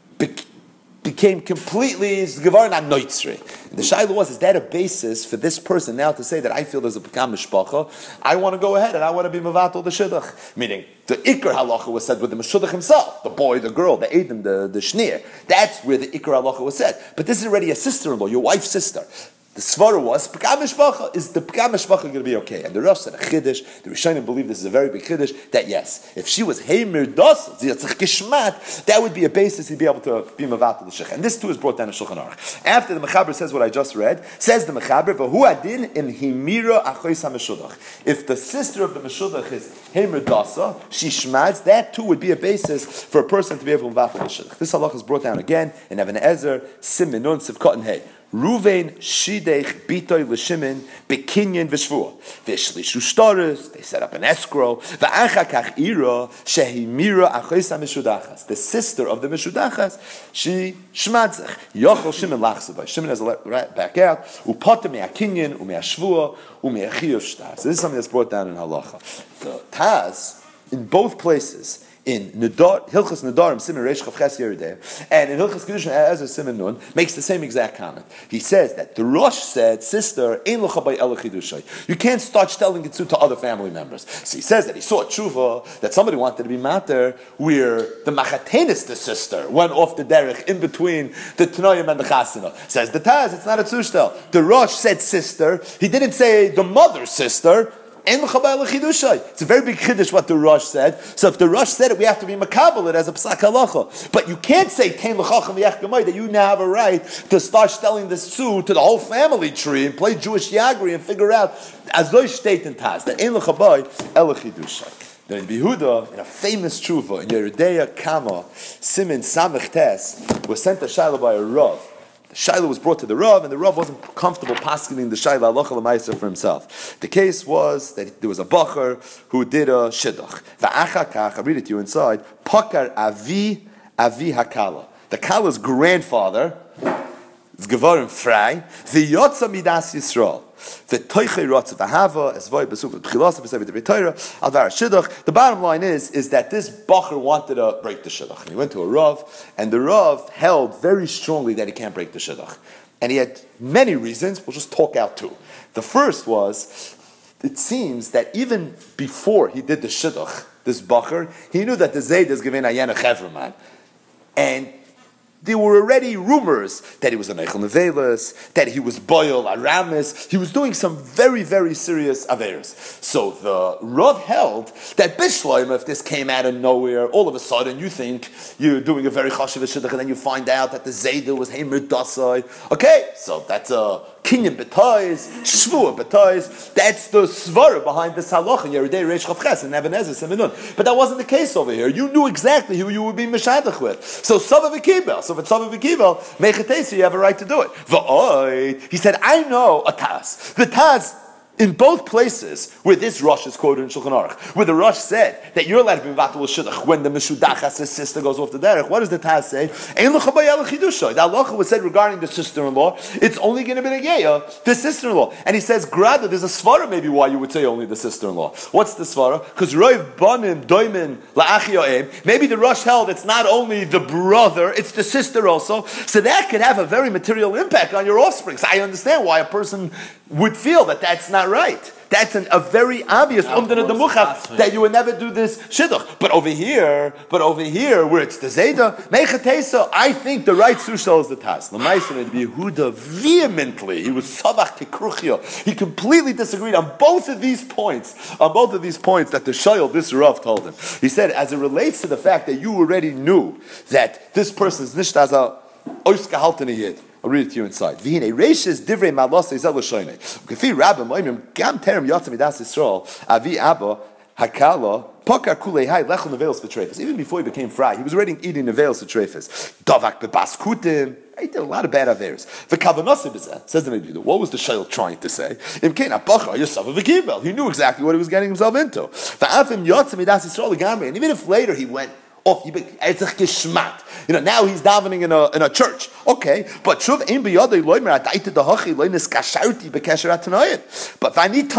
became completely Zgevar na Noitzri. The shaila was, is that a basis for this person now to say that I feel there's a Pekam Mishpacha, I want to go ahead and I want to be Mavatal the Shidduch? Meaning, the Iker Halacha was said with the Meshudach himself, the boy, the girl, the Eidim, the Shnir. That's where the Iker Halacha was said. But this is already a sister-in-law, your wife's sister. The svara was, Pekam Mishpacha, is the Pekam Mishpacha going to be okay? And the Rosh said a Chiddush, the Rishonim believe this is a very big Chiddush, that yes, if she was Heimer Das, that would be a basis to be able to be Mavatal the Shech. And this too is brought down in Shulchan Aruch. After the Mechaber says what I just read, says the Mechaber, V'hu adin in Himira achois HaMeshudach. If the sister of the Meshudach is Heimer Dasa, she shmads, that too would be a basis for a person to be able to Mavatal the Shech. This halach is brought down again in Even Ezer, Siman Nun, Sivkot and Hey. Ruvain shidech bitoy l'shimin bekinyan v'shvua v'shlishu shtaris. They set up an escrow. V'achakach ira shehimira achos hameshudachas. The sister of the meshudachas, she shmadzach yochel Shimon lachsavay. Shimon has to let back out. Upotem me'akinyan u'me'ashvua u'me'achiyuv shtar. So this is something that's brought down in halacha. The Taz in both places, in Hilchos Nedarim, Siman Reish Chavches Yeridei, and in Hilchos Kedushin Ezer Siman Nun, makes the same exact comment. He says that the Rosh said, sister, Ein L'cha Bay Ela Chidushay. You can't start telling it to other family members. So he says that he saw a tshuva, that somebody wanted to be mater, where the Machatenis, the sister, went off the derech in between the Tnoyim and the Chasana. Says the Taz, it's not a tzushtel. The Rosh said sister, he didn't say the mother's sister. It's a very big chiddush what the Rosh said. So if the Rosh said it, we have to be makabel it as a psak halacha. But you can't say tein l'chacham v'yach gemay, that you now have a right to start telling this to the whole family tree and play Jewish yagri and figure out azoy state and taz that ein l'chabay el chidushay. Then in Behuda, in a famous tshuva in Yeridei Kama, Siman Samech Tes, was sent a shaila by a Rav. The shaila was brought to the Rav, and the Rav wasn't comfortable paskening the shaila halacha l'maisa for himself. The case was that there was a bacher who did a shidduch. Va'achakach, I read it to you inside, Pakar avi hakala. The kala's grandfather is Gevarim Frei, the Yotza Midas Yisrael. The bottom line is that this bacher wanted to break the shidduch. And he went to a Rav, and the Rav held very strongly that he can't break the shidduch. And he had many reasons. We'll just talk out two. The first was, it seems that even before he did the shidduch, this bacher, he knew that the Zayd is given Ayana Chevraman. And there were already rumors that he was an Eichel Nevelis, that he was Boyal Aramis. He was doing some very, very serious averos. So the Rav held that Bishloim, if this came out of nowhere, all of a sudden you think you're doing a very chashiv shidduch, and then you find out that the Zayda was Heimer Dasai. Okay, so that's a kinyan b'tois, shvua b'tois. That's the svara behind this halacha in Yeridei Reish Chav Ches and Even Ezer Seminun. But that wasn't the case over here. You knew exactly who you would be meshadach with. So Sava v'kibel. So if it's Sava v'kibel, mechatesi, you have a right to do it. V'oi, he said, I know a Taz. The Taz, in both places where this Rosh is quoted in Shulchan Aruch, where the Rosh said that you're allowed to be mevatel shidduch when the Meshudachas' sister goes off the derech, what does the Taz say? Ein l'cha bayel chidusha. The halacha was said regarding the sister-in-law, it's only going to be negeya, the sister-in-law. And he says, Grada, there's a svara maybe why you would say only the sister-in-law. What's the svara? Because Roiv banim doimin la'achi yo'em, maybe the Rosh held it's not only the brother, it's the sister also, so that could have a very material impact on your offspring. So I understand why a person would feel that that's not right. That's a very obvious that you would never do this shidduch. But over here, where it's the Zayda, Mechatesa, I think the right Sushal is the Tas. L'maisen and Yehuda vehemently, he was Savach Tekruchia. He completely disagreed on both of these points that the Shayel, this Rav, told him. He said, as it relates to the fact that you already knew that this person is Nishtaza Oiskahalten Yid. I'll read it to you inside. V'hinei reishes divrei malos ezel l'shoynei. U'kefi rabbi moimim gam terem yotze midas Yisrael avi abba hakala pokar kulei hai lechel nevelos v'treifas. Even before he became fry, he was already eating nevelos v'treifas. Davak bebaskutim. He did a lot of bad averes. V'kavanosei b'zeh, says the Medrash. What was the shayl trying to say? Imkein apacha yosava v'kibel. He knew exactly what he was getting himself into. V'afim yotze midas Yisrael l'gamrei. And even if later he went off, now he's davening in a church. Okay, but shuv ein biyadei loimer adaita dahachi loinis kasharti bekesher atanayin. But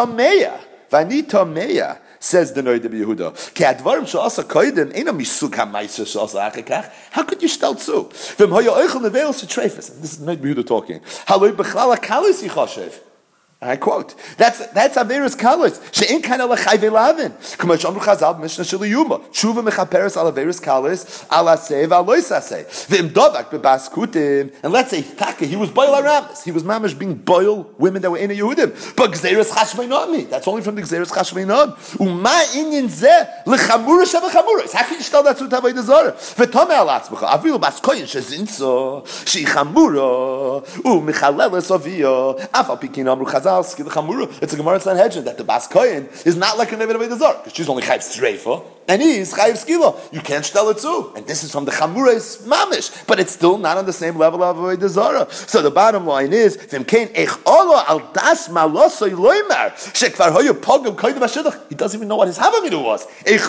vani tameya, says the Noida Yehuda. Ki advarim she'asa koydem eina misug ha'maiser she'asa achekach. How could you stel zu? V'im hoya oichel nevelos v'treifes. This is Noida Yehuda talking. Haloi b'chlal ha'kalis yichashev. I quote. That's Averis Kalis. She'in kind of lechai ve'lavin. K'mo sh'amru Chazal b'mishnah sh'liyuma. Tshuva mechaperes al Averis Kalis al aseh v'alois aseh. V'im dovak b'baskutim. And let's say Taka, he was boil aramis. He was mamish being boil women that were in a Yehudim. But gzeres chashmei nami. That's only from the gzeres chashmei nami. Uma inyan zeh lechamura she'v'chamuros. How can you tell that to Tavodah Zarah? V'tomei al atzmecha. Avilu baskoyin she'zinso she'ichamura u'michaleles aviyah. Afal pikin amru Chazal. It's a Gemara Sanhedrin that the Bas Kohen is not like a Nevid Avodah Zarah because she's only Chayiv Streifa and he's Chayiv Skila. You can't tell it too. And this is from the Chamurais Mamish, but it's still not on the same level of Avodah Zarah. So the bottom line is, he doesn't even know what his Havamidu was.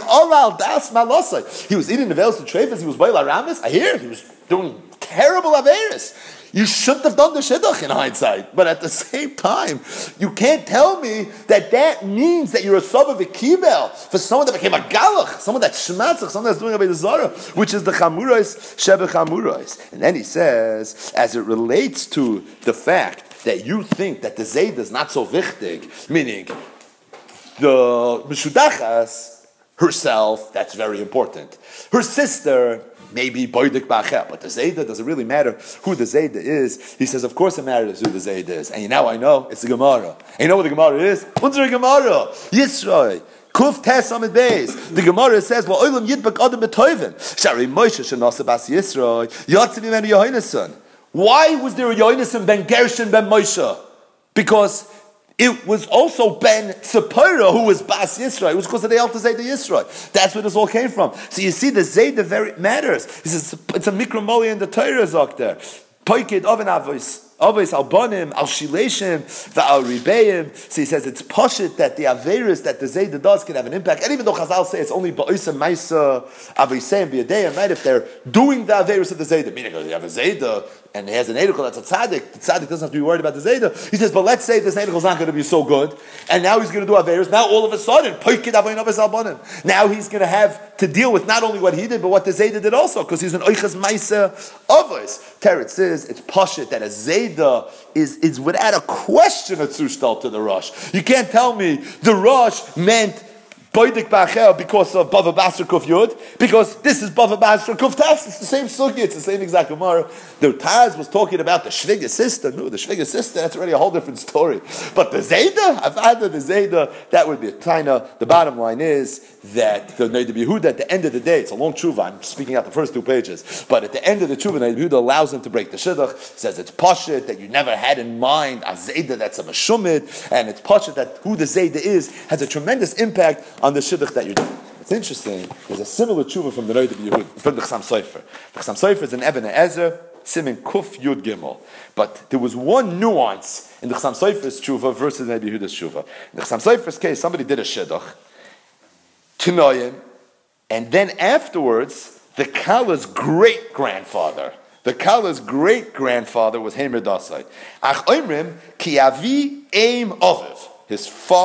He was eating the veils to Trefas. He was Bail Aramis. I hear he was doing terrible Averis. You shouldn't have done the shidduch in hindsight. But at the same time, you can't tell me that means that you're a Sava v'kibel for someone that became a galach, someone that's shematzach, someone that's doing a Zara, which is the chamurais, shebe chamurais. And then he says, as it relates to the fact that you think that the Zayd is not so wichtig, meaning the Meshudachas herself, that's very important. Her sister, maybe boidik ba'achel, but the Zayda doesn't really matter who the Zayda is. He says, of course it matters who the Zayda is. And now I know it's the Gemara. And you know what the Gemara is? Unser Gemara, Yisroi. Kuf Tes Amid Beis. The Gemara says, "Lo olam yidbak adam betoven." Shari Moshe shenasa bas Yisroi. Yatziv imenu Yohaneson. Why was there a Yohaneson ben Gershon ben Moshe? Because it was also Ben Tzipora who was Bas Yisrael. It was because of the Alta Zayda Yisrael. That's where this all came from. So you see, the Zayda very matters. He says it's a mikramoli in the Torah Zok there. Poikid oven avos. Always al bonim, al shileshim, al ribeim. So he says it's poshit that the averis that the Zayda does can have an impact. And even though Chazal say it's only ba'isa ma'isa aviseim b'yadeim, right? If they're doing the averis of the Zayda, meaning you have a Zayda and he has an Eidikol that's a tzaddik, the tzaddik doesn't have to be worried about the Zayda. He says, but let's say this Eidikol is not going to be so good, and now he's going to do averis. Now all of a sudden, poikid avoyin avis al bonim. Now he's going to have to deal with not only what he did, but what the Zayda did also, because he's an oichas ma'isa avos. Teretz says it's poshit that a Zayda is without a question a tzushtal to the Rosh. You can't tell me the Rosh meant Boidik Ba'achel because of Bava Basra Kuf Yud, because this is Bava Basra Kuf Tes. It's the same sugi, it's the same exact Gemara. The Taz was talking about the Shviga sister. No, the Shviga sister, that's already a whole different story. But the Zayda, Avada, the Zayda, that would be a Taina. The bottom line is that the Neidim Yehuda, at the end of the day, it's a long tshuva, I'm speaking out the first 2 pages, but at the end of the tshuva, Neidim Yehuda allows him to break the shidduch, says it's pashit, that you never had in mind a Zayda that's a Meshumid, and it's pashit that who the Zayda is has a tremendous impact on the shidduch that you're doing. It's interesting. There's a similar tshuva from the Neidim Yehuda, from the Chassam Sofer. The Chassam Sofer is an Eben Ezer, Simin Kuf Yud Gimel. But there was one nuance in the Chassam Sofer's tshuva versus the Neidim Yehuda's tshuva. In the Chassam Sofer's case, somebody did a shidduch, Tinoyim, and then afterwards, the Kala's great-grandfather. The Kala's great-grandfather was Heimer Dasai. Ach Oimrim, ki avi aim oviv. His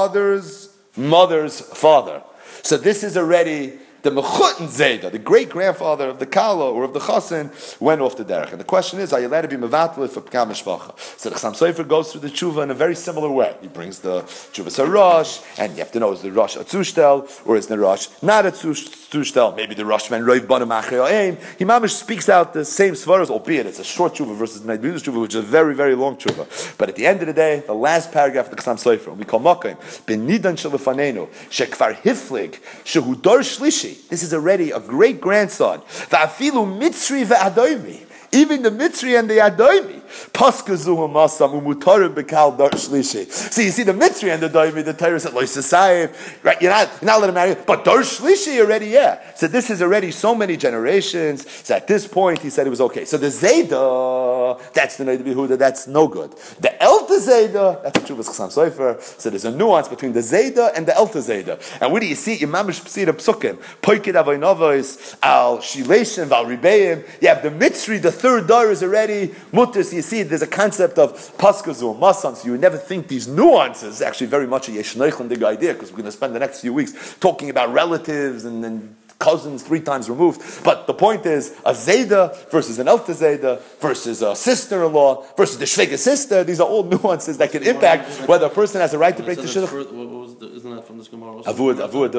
mother's father. So this is already the Mechuten Zayda, the great-grandfather of the Kala or of the Chassan, went off the derech. And the question is, are you allowed to be mevatel for Pkam Mishpacha? So the Chassam Sofer goes through the tshuva in a very similar way. He brings the tshuva Sarash, and you have to know, is the Rosh a Tzushtel, or is the Rosh not a Tzushtel? Maybe the Rosh man Roiv Bana Machri Aim. He mamish speaks out the same svaras, albeit it's a short tshuva versus the Neidim tshuva, which is a very, very long tshuva. But at the end of the day, the last paragraph of the Chassam Sofer, we call Makim, Benidan Shelefanenu, Shekvar Hiflig, Shehudor Shlishi. This is already a great grandson. Va'afilu Mitzri ve'adoimi. Even the Mitzri and the Adoimi. Paskazuhu masam umutarim bekal dar shlishi. So you see the Mitzri and the Adoimi, the Torah said, right? You're not letting him marry, but dar shlishi already, yeah. So this is already so many generations. So at this point, he said it was okay. So the Zayda, that's the Neidim Yehuda, that's no good. The Elta Zayda, that's the Chuvas Chassam Sofer. So there's a nuance between the Zayda and the Elta Zayda. And what do you see? Imamish Psira Psukim, Poikid Avoinovos, Al Shileshim, Al Ribeim. You have the Mitzri, the third dar is already mutter. So you see, there's a concept of paskazu, masan. So you would never think these nuances. Actually, very much a yeshneichendig idea, because we're going to spend the next few weeks talking about relatives and cousins 3 times removed. But the point is, a Zayda versus an Elta Zayda versus a sister-in-law versus the Shvega sister. These are all nuances that can impact whether a person has a right to break the shidduch. Isn't that from this Gemara? Avud,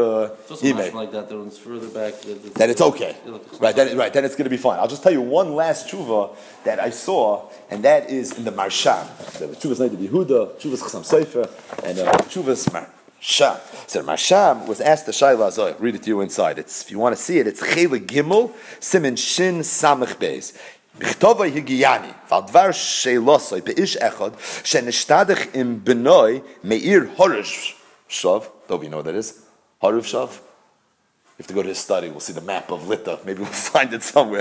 like that. That it's further back. That it's okay. Then it's going to be fine. I'll just tell you one last tshuva that I saw, and that is in the Marsham. The tshuva's Neidim Yehuda, tshuva's Chassam Sofer, and tshuva's Marsham. So Marsham was asked the Shaila Azoy. Read it to you inside. If you want to see it, it's Chele Gimel, Simin Shin Samech Beis. B'chtova higiyani, v'al dvar sheilosoi be'ish echad, shenishtadich im benoi meir horish shav. Don't you know what that is? Horish shav? You have to go to his study. We'll see the map of Lita. Maybe we'll find it somewhere.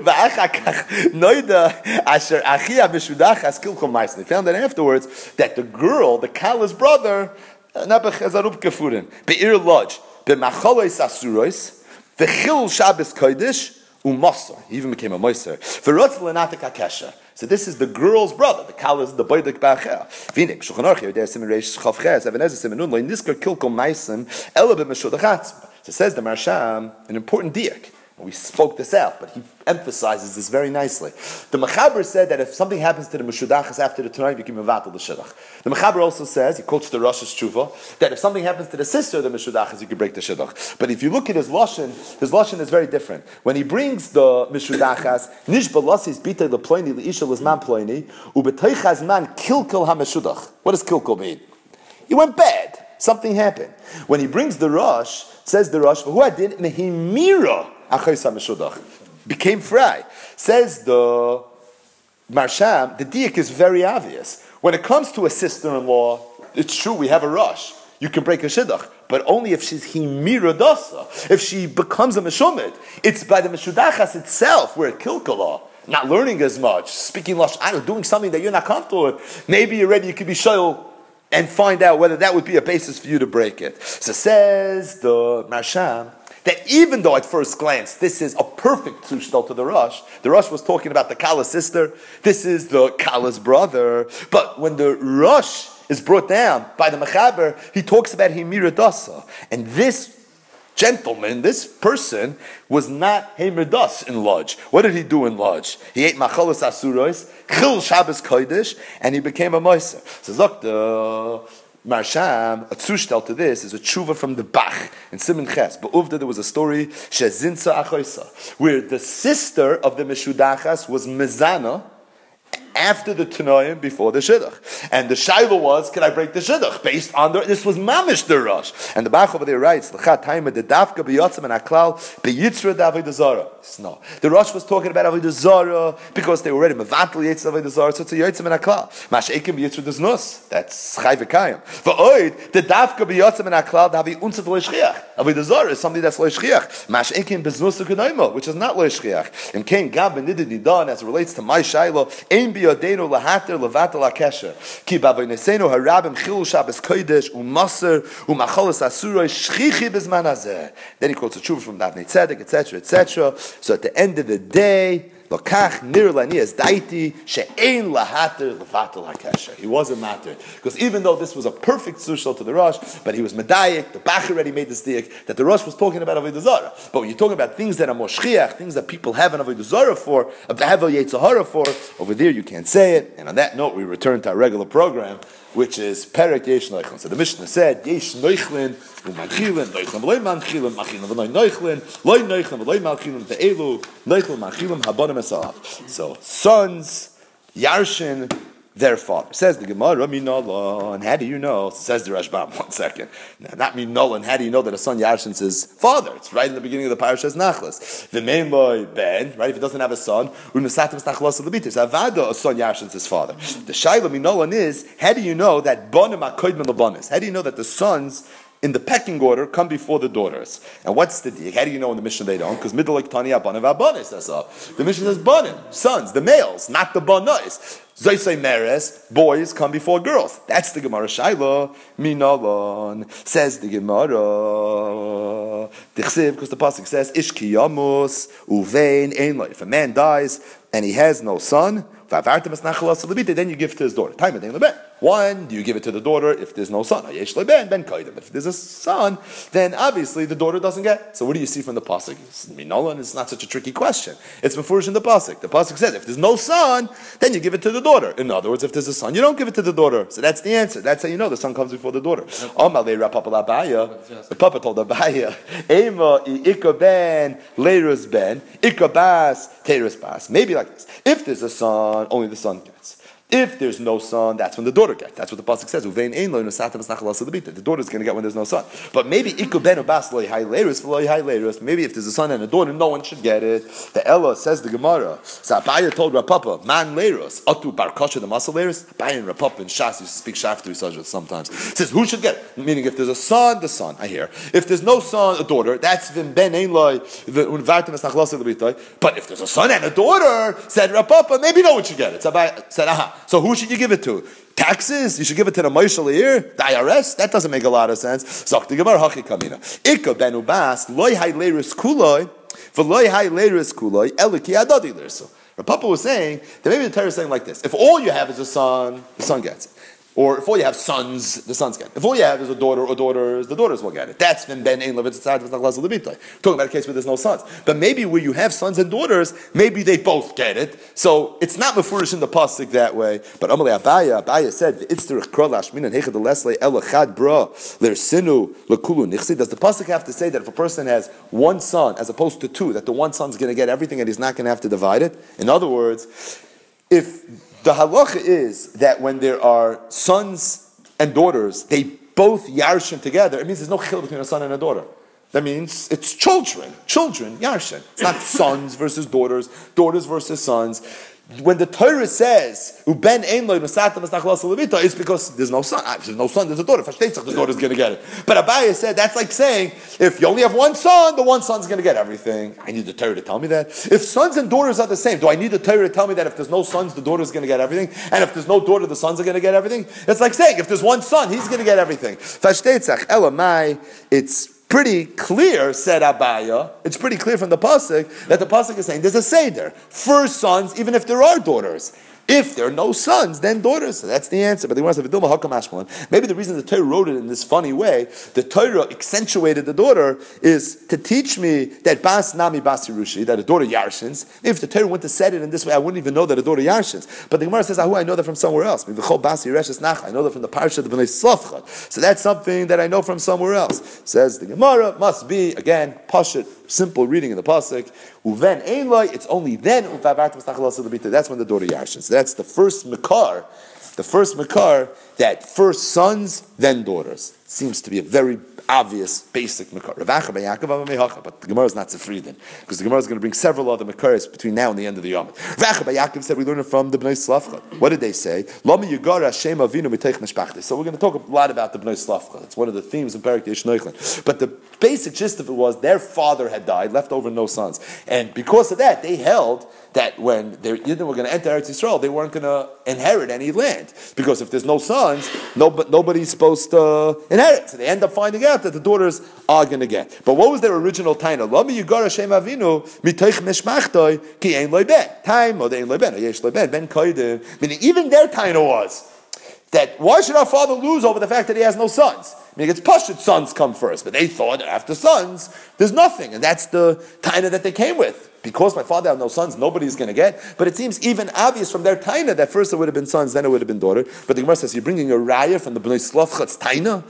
Noida asher achia b'shudachas kilkom ma'asen. They found out afterwards that the girl, the Kala's brother, Nabach Ezarup Kefurin, Be'ir Lodge, Be'machalois Asurois, V'chil Shabbos Kodesh, Umasar. He even became a Moiser. V'rotz Lenatek HaKesha. So this is the girl's brother. The Kala is the Boidik Ba'achel. V'ine, B'shulchan Aruch, Yodei Simen Reish Chavches, Even Ezer Simen Nun, Lo Niskar Kilkom Ma'asen, Ela B'meshudachatz. So says the Marsham, an important diak. We spoke this out, but he emphasizes this very nicely. The Mechaber said that if something happens to the Meshudachas after the Tanai, you can mevatel the Shidduch. The Mechaber also says, he quotes the Rosh's Tshuva, that if something happens to the sister of the Meshudachas, you can break the Shidduch. But if you look at his Lashon is very different. When he brings the Meshudachas, Nish balasis bita leploini leisha lezman ploini, ubeteichaz man kilkel ha-Meshudach. What does kilkel mean? He went bad. Something happened. When he brings the Rosh, says the Rosh, who did mehimira became fry. Says the Marsham, the diak is very obvious. When it comes to a sister-in-law, it's true, we have a rush. You can break a shidduch, but only if she's himira dasa. If she becomes a meshumid, it's by the meshudachas itself where it kilkala. Not learning as much, speaking lashon, doing something that you're not comfortable with. Maybe you're ready, you could be shoyl and find out whether that would be a basis for you to break it. So says the Marsham, that even though at first glance this is a perfect tzushtal to the Rosh was talking about the Kala's sister, this is the Kala's brother, but when the Rosh is brought down by the Mechaber, he talks about Himira Dasa, and this gentleman, this person, was not Heimer Das in Lodge. What did he do in Lodge? He ate Machalos Asurois, Chil Shabbos Kodesh, and he became a Moiser. So look, Marsham, a zushtel to this, is a tshuva from the Bach in Siman Ches. But Uvda, there was a story, Shezinsa Achoisa, where the sister of the Meshudachas was Mezana, after the Tanoim, before the Shidduch. And the Shaila was, can I break the Shidduch? Based on this was Mamish the Rosh. And the Bach over there writes, L'chat Taima de Dafka b'yotzim and Aklal b'yitzra d'Avodah Zarah. No. The Rosh was talking about Avodah Zarah because they were already Mevatel Yitzra Avodah Zarah, so it's a yotzim and Aklal. Mash Eikim b'yitzra d'Znus. That's Chai v'Kayim. V'oid, the Dafka b'yotzim and Aklal d'Avi unzat lo yishchiach. Avodah Zarah is something that's lo yishchiach. Mash Eikim b'Znus u'Kenoima, which is not lo yishchiach. And Kain Gab b'Nidid Nidan, as it relates to my Shaila, Ein b'yodenu lahater levatel akesha. Ki b'avonesenu harabim chilul Shabbos kodesh u'maser u'macholas asuroi shchichi b'zman hazeh. Then he quotes a tshuva from Davnei Tzedek, etc., etc. So at the end of the day, lokach nir lanias daiti she'ein lahater levatel hakesha. He wasn't matter because even though this was a perfect sushal to the Rosh, but he was medayik. The Bach already made the stick that the Rosh was talking about avodah zarah. But when you're talking about things that are moshchiach, things that people have an avodah zarah for, have a yetzahara for, over there you can't say it. And on that note, we return to our regular program, which is Perek Yesh Noichlin. So the Mishnah said, Yesh Noichlin, U'manchilin, Noichlin, V'loi manchilin, Manchilin, V'loi Noichlin, Loi Noichlin, V'loi manchilin, Ve'elu, Noichlin, Manchilin, Habonim Esav. So, sons, Yarshin, their father. Says the Gemara, Minola, and how do you know? Says the Rashbam, 1 second. Now, not Minola, and how do you know that a son Yarshin's his father? It's right in the beginning of the parasha's Nachlas. V'mein loy ben, right? If he doesn't have a son, U'nesatim Nachlas Lebitis. Avada, a son Yarshin's his father. The Shaila Minola is, how do you know that Bonim HaKoidmin Labanis? How do you know that the sons in the pecking order come before the daughters? And what's the deal? How do you know in the Mishnah they don't? Because middle like Tani Abanim Abanis, that's all. The Mishnah says Banim, sons, the males, not the Banis. Zoisei Meres, boys come before girls. That's the Gemara Shaila. Minalon says the Gemara. Dichsiv, because the pasuk says Ish kiyamus uvein ein lo. If a man dies and he has no son, then you give to his daughter. One, do you give it to the daughter if there's no son? If there's a son, then obviously the daughter doesn't get. So what do you see from the pasuk? It's not such a tricky question. It's mefurish in the pasuk. The pasuk says if there's no son, then you give it to the daughter. In other words, if there's a son, you don't give it to the daughter. So that's the answer. That's how you know the son comes before the daughter. The Papa told Abaya, Ema ika ben leirus ben ika bas teirus bas. Maybe like this. If there's a son, only the son gets. If there's no son, that's when the daughter gets. That's what the pasuk says. The daughter's going to get when there's no son. But maybe maybe if there's a son and a daughter, no one should get it. The Ella says the Gemara. So Abaya told Rapapa, man leiros, atu bar kosher the muscle leiros. Abaya and Rapapa and Shas used to speak shaftu sometimes. Says who should get it? Meaning if there's a son, the son. I hear. If there's no son, a daughter. That's ben ein loy. But if there's a son and a daughter, said Rapapa, maybe no one should get it. So Abaya said, aha. So who should you give it to? Taxes? You should give it to the Moshel here? The IRS? That doesn't make a lot of sense. Zok the Gemara Hachi Kamina. Ika benu bas loy hay leiris kuloi v'loy hay leiris kuloi eliki adodi lirso. Papa was saying that maybe the Torah is saying like this: if all you have is a son, the son gets it. Or if all you have sons, the sons get it. If all you have is a daughter or daughters, the daughters will get it. That's ben ein levitzad v'nachlas lebitay. Talking about a case where there's no sons. But maybe where you have sons and daughters, maybe they both get it. So it's not mefurish in the pasuk that way. But Amalei Abaya said, "V'itzterich krolash minan heichad lesle elachad bra lersinu lekulu nichsi." Does the pasuk have to say that if a person has one son as opposed to two, that the one son's going to get everything and he's not going to have to divide it? In other words, if the halacha is that when there are sons and daughters, they both yarshin together. It means there's no chil between a son and a daughter. That means it's children, yarshin. It's not sons versus daughters, daughters versus sons. When the Torah says "Uben ein lo nusatam esnachlas levita," it's because there's no son. If there's no son, there's a daughter. The daughter's going to get it. But Abaya said that's like saying if you only have one son, the one son's going to get everything. I need the Torah to tell me that. If sons and daughters are the same, do I need the Torah to tell me that if there's no sons, the daughter's going to get everything, and if there's no daughter, the sons are going to get everything? It's like saying if there's one son, he's going to get everything. It's pretty clear, said Abaya, it's pretty clear from the pasuk that the pasuk is saying there's a seder for sons, even if there are daughters. If there are no sons, then daughters. So that's the answer. But the Gemara says, maybe the reason the Torah wrote it in this funny way, the Torah accentuated the daughter, is to teach me that bas nami bas yirushi, that a daughter yarshins. If the Torah wouldn't have said it in this way, I wouldn't even know that a daughter yarshins. But the Gemara says, I know that from somewhere else. I know that from the parasha of the Bnei Slavcha. So that's something that I know from somewhere else. Says the Gemara, must be, again, pashut, simple reading in the pasuk. Uven ein loy, it's only then. That's when the daughter yarshins. So that's the first makar. The first makar, that first sons, then daughters. It seems to be a very obvious, basic makar. But the Gemara is not Sefridin, because the Gemara is going to bring several other makars between now and the end of the Yom. Yaakov said we learn it from the Bnei Slavcha. What did they say? So we're going to talk a lot about the Bnei Slavcha. It's one of the themes in Perek Yesh Noichlan. But the basic gist of it was their father had died, left over no sons. And because of that, they held that when the Yidden were going to enter Eretz Yisrael, they weren't going to inherit any land. Because if there's no sons, nobody's supposed to inherit. So they end up finding out that the daughters are going to get. But what was their original taina? Lami Yigara Shem Avinu mitoich mishmachtoi ki ein loy ben. Time or ein loy ben, yesh loy ben koidim. Meaning even their taina was that why should our father lose over the fact that he has no sons? I mean, it's pashut sons come first, but they thought that after sons there's nothing, and that's the taina that they came with. Because my father has no sons, nobody's going to get. But it seems even obvious from their taina that first it would have been sons, then it would have been daughter. But the Gemara says you're bringing a raya from the Bnei Slavchat's taina.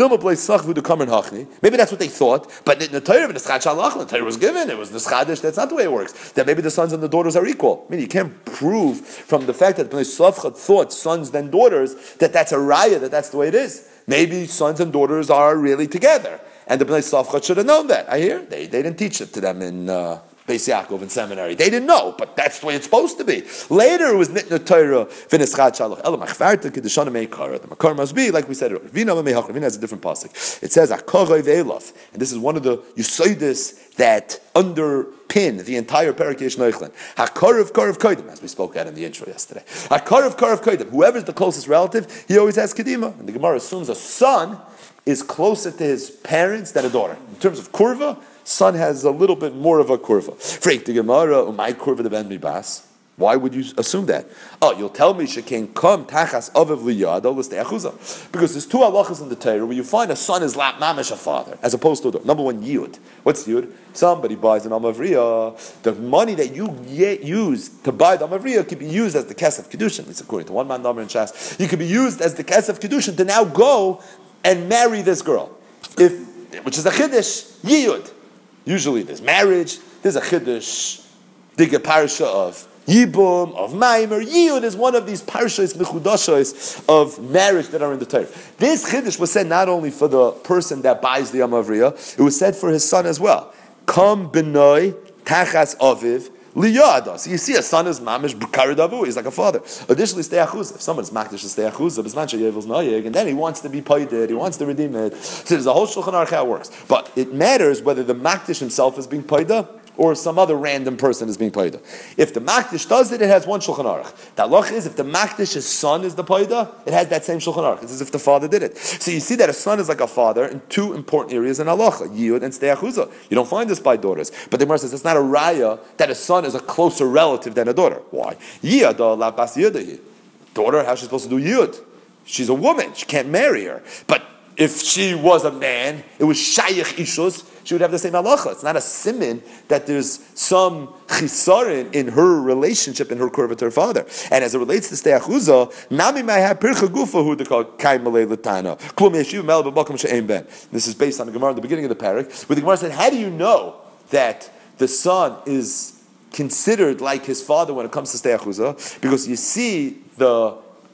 Maybe that's what they thought. But in the Torah, the Torah was given. It was the Schadish. That's not the way it works. That maybe the sons and the daughters are equal. I mean, you can't prove from the fact that Bnei Slavchat thought sons then daughters that that's a raya, that's the way it is. Maybe sons and daughters are really together. And the Bnei Slavchat should have known that. I hear they didn't teach it to them in Beis Yaakov in seminary. They didn't know, but that's the way it's supposed to be. Later it was Nitna Torah, V'nischad Shalach, Ela Machvarta, Kedeshana Meikara. The Makar must be, like we said, Vina Meihachar. Vina has a different pasuk. It says, Akoroi Ve'elov. And this is one of the Yusoidis that underpin the entire Perek Yesh Noichlan. HaKorav Korav Koidim, as we spoke at in the intro yesterday. HaKorav Korav Koidim. Whoever's the closest relative, he always has Kedima. And the Gemara assumes a son is closer to his parents than a daughter. In terms of kurva, son has a little bit more of a kurva. Freik the Gemara, umay kurva de ben mibas. Why would you assume that? Oh, you'll tell me she can come tachas aviv liyada l'steachuzah. Because there's two halachas in the Torah where you find a son is lap mamish a father, as opposed to a daughter. Number one, yud. What's yud? Somebody buys an amavriya. The money that you use to buy the amavriya could be used as the kesef kedushin. At least according to one man number in Shas, you could be used as the kesef kedushin to now go and marry this girl, which is a chiddush yiyud. Usually there's marriage, there's a chiddush, the parsha of yibum, of maimer. Yiyud is one of these parshas, mechudashos of marriage that are in the Torah. This chiddush was said not only for the person that buys the amavriya, it was said for his son as well. Kam benoi tachas aviv liyada. So you see, a son is mamish b'karadavu. He's like a father. Additionally, stay achuzah. If someone is makdish to stay achuzah, b'zman sheyevel's noyeg, and then he wants to be paided, he wants to redeem it. So there's a whole shulchan aruch how it works. But it matters whether the makdish himself is being paida or some other random person is being paida. If the makdish does it, it has one shulchan aruch. The halach is if the makdish's son is the paida, it has that same shulchan aruch. It's as if the father did it. So you see that a son is like a father in two important areas in halacha, yiyud and stei achuzah. You don't find this by daughters. But the Gemara says it's not a raya that a son is a closer relative than a daughter. Why? Yiyad la bas yiyadahi. Daughter, how's she supposed to do yiyud? She's a woman. She can't marry her. But if she was a man, it was shayich ishus, she would have the same halacha. It's not a simin that there's some chisarin in her relationship, in her kurva to her father. And as it relates to stei achuzah, nami may have pircha gufa hu dekal kai malei l'tana. Klum yeshiv mel b'makom she'ein ben. This is based on the Gemara in the beginning of the parak, where the Gemara said, how do you know that the son is considered like his father when it comes to stei achuzah? Because you see the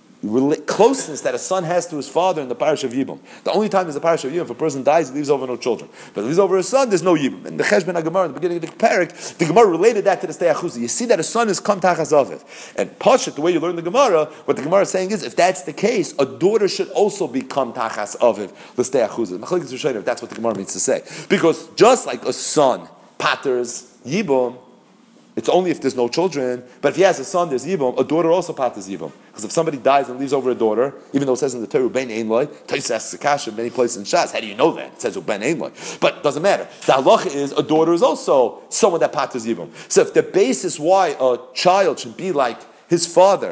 closeness that a son has to his father in the parish of Yibum. The only time there's a parish of Yibum, if a person dies, he leaves over no children. But if he leaves over a son, there's no Yibum. In the Cheshbon HaGemara, in the beginning of the parak, the Gemara related that to the stei achuzah. You see that a son is kam tachas aviv. And Pashat, the way you learn the Gemara, what the Gemara is saying is, if that's the case, a daughter should also be kam tachas aviv, the stei achuzah. Machlokes Rishonim, if that's what the Gemara means to say. Because just like a son patters Yibum, it's only if there's no children. But if he has a son, there's Yibum. A daughter also patters Yibum. Because if somebody dies and leaves over a daughter, even though it says in the Torah, Ben Ein Loi, Tais asks Akasha in many places in Shas, how do you know that? It says Ben Ein Loi. But it doesn't matter. The halacha is a daughter is also someone that patters Yibum. So if the basis why a child should be like his father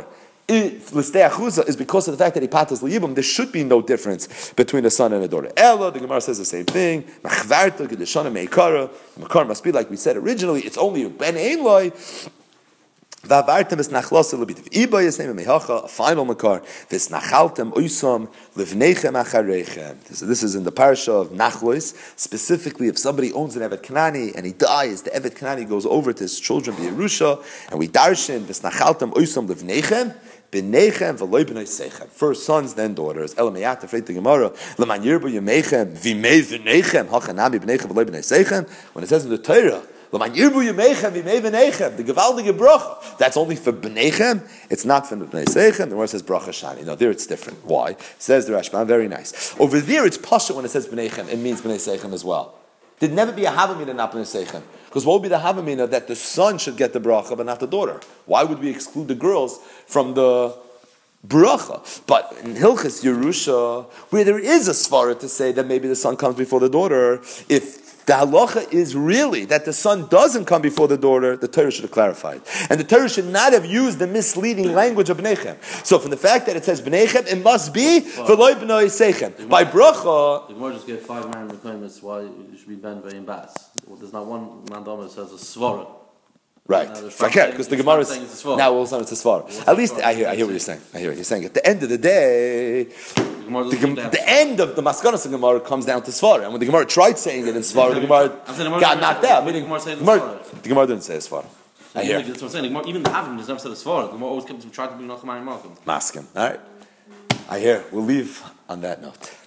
is because of the fact that he patas liyibum. There should be no difference between a son and a daughter. Ella, the Gemara says the same thing. Machvarta gedeshana meikara. Makar must be like we said originally. It's only a ben einloi. Vavartem is nachlosa lebitiv. Iba is name mehacha. A final makar. This nachaltem oisam livneichem acharechem. So this is in the parasha of Nachlois. Specifically, if somebody owns an Evet Kanani and he dies, the Evet Kanani goes over to his children B'Yerusha, and we darshan this nachaltem oisam livneichem. B'neichem v'loy b'nei seichem. First sons, then daughters. Elameyat afreit the Gemara. L'man yirbu yemeichem v'mei v'neichem hachanami b'neichem v'loy b'nei seichem. When it says in the Torah, L'man yirbu yemeichem v'mei v'neichem, the gewaldige bracha, that's only for b'neichem. It's not for b'nei seichem. The Gemara says bracha shani. No, there it's different. Why? Says the Rashbam. Very nice. Over there, it's pasha when it says b'neichem. It means b'nei seichem as well. There'd never be a havamina not b'nei seichem. Because what would be the havamina that the son should get the bracha but not the daughter? Why would we exclude the girls from the bracha? But in Hilchas Yerusha, where there is a svara to say that maybe the son comes before the daughter, if the halacha is really that the son doesn't come before the daughter, the Torah should have clarified. And the Torah should not have used the misleading language of b'neichem. So from the fact that it says b'neichem, it must be v'loy b'nei seichem. By bracha, the Gemara just gave 5 man requirements why it should be ben ve'im bas. Well, there's not one mandama that says a svara. Right, because the Gemara is now all of a sudden it's a svara. At least I hear what you're saying. I hear what you're saying. At the end of the day, the end of the maskanas of Gemara comes down to svara. And when the Gemara tried saying it in svara, the Gemara got knocked out. The Gemara didn't say svara. I hear. That's what I'm saying. Even the Avim has never said a svara. The Gemara always kept trying to bring Nachman and Malcolm. Maskim. All right. I hear. We'll leave on that note.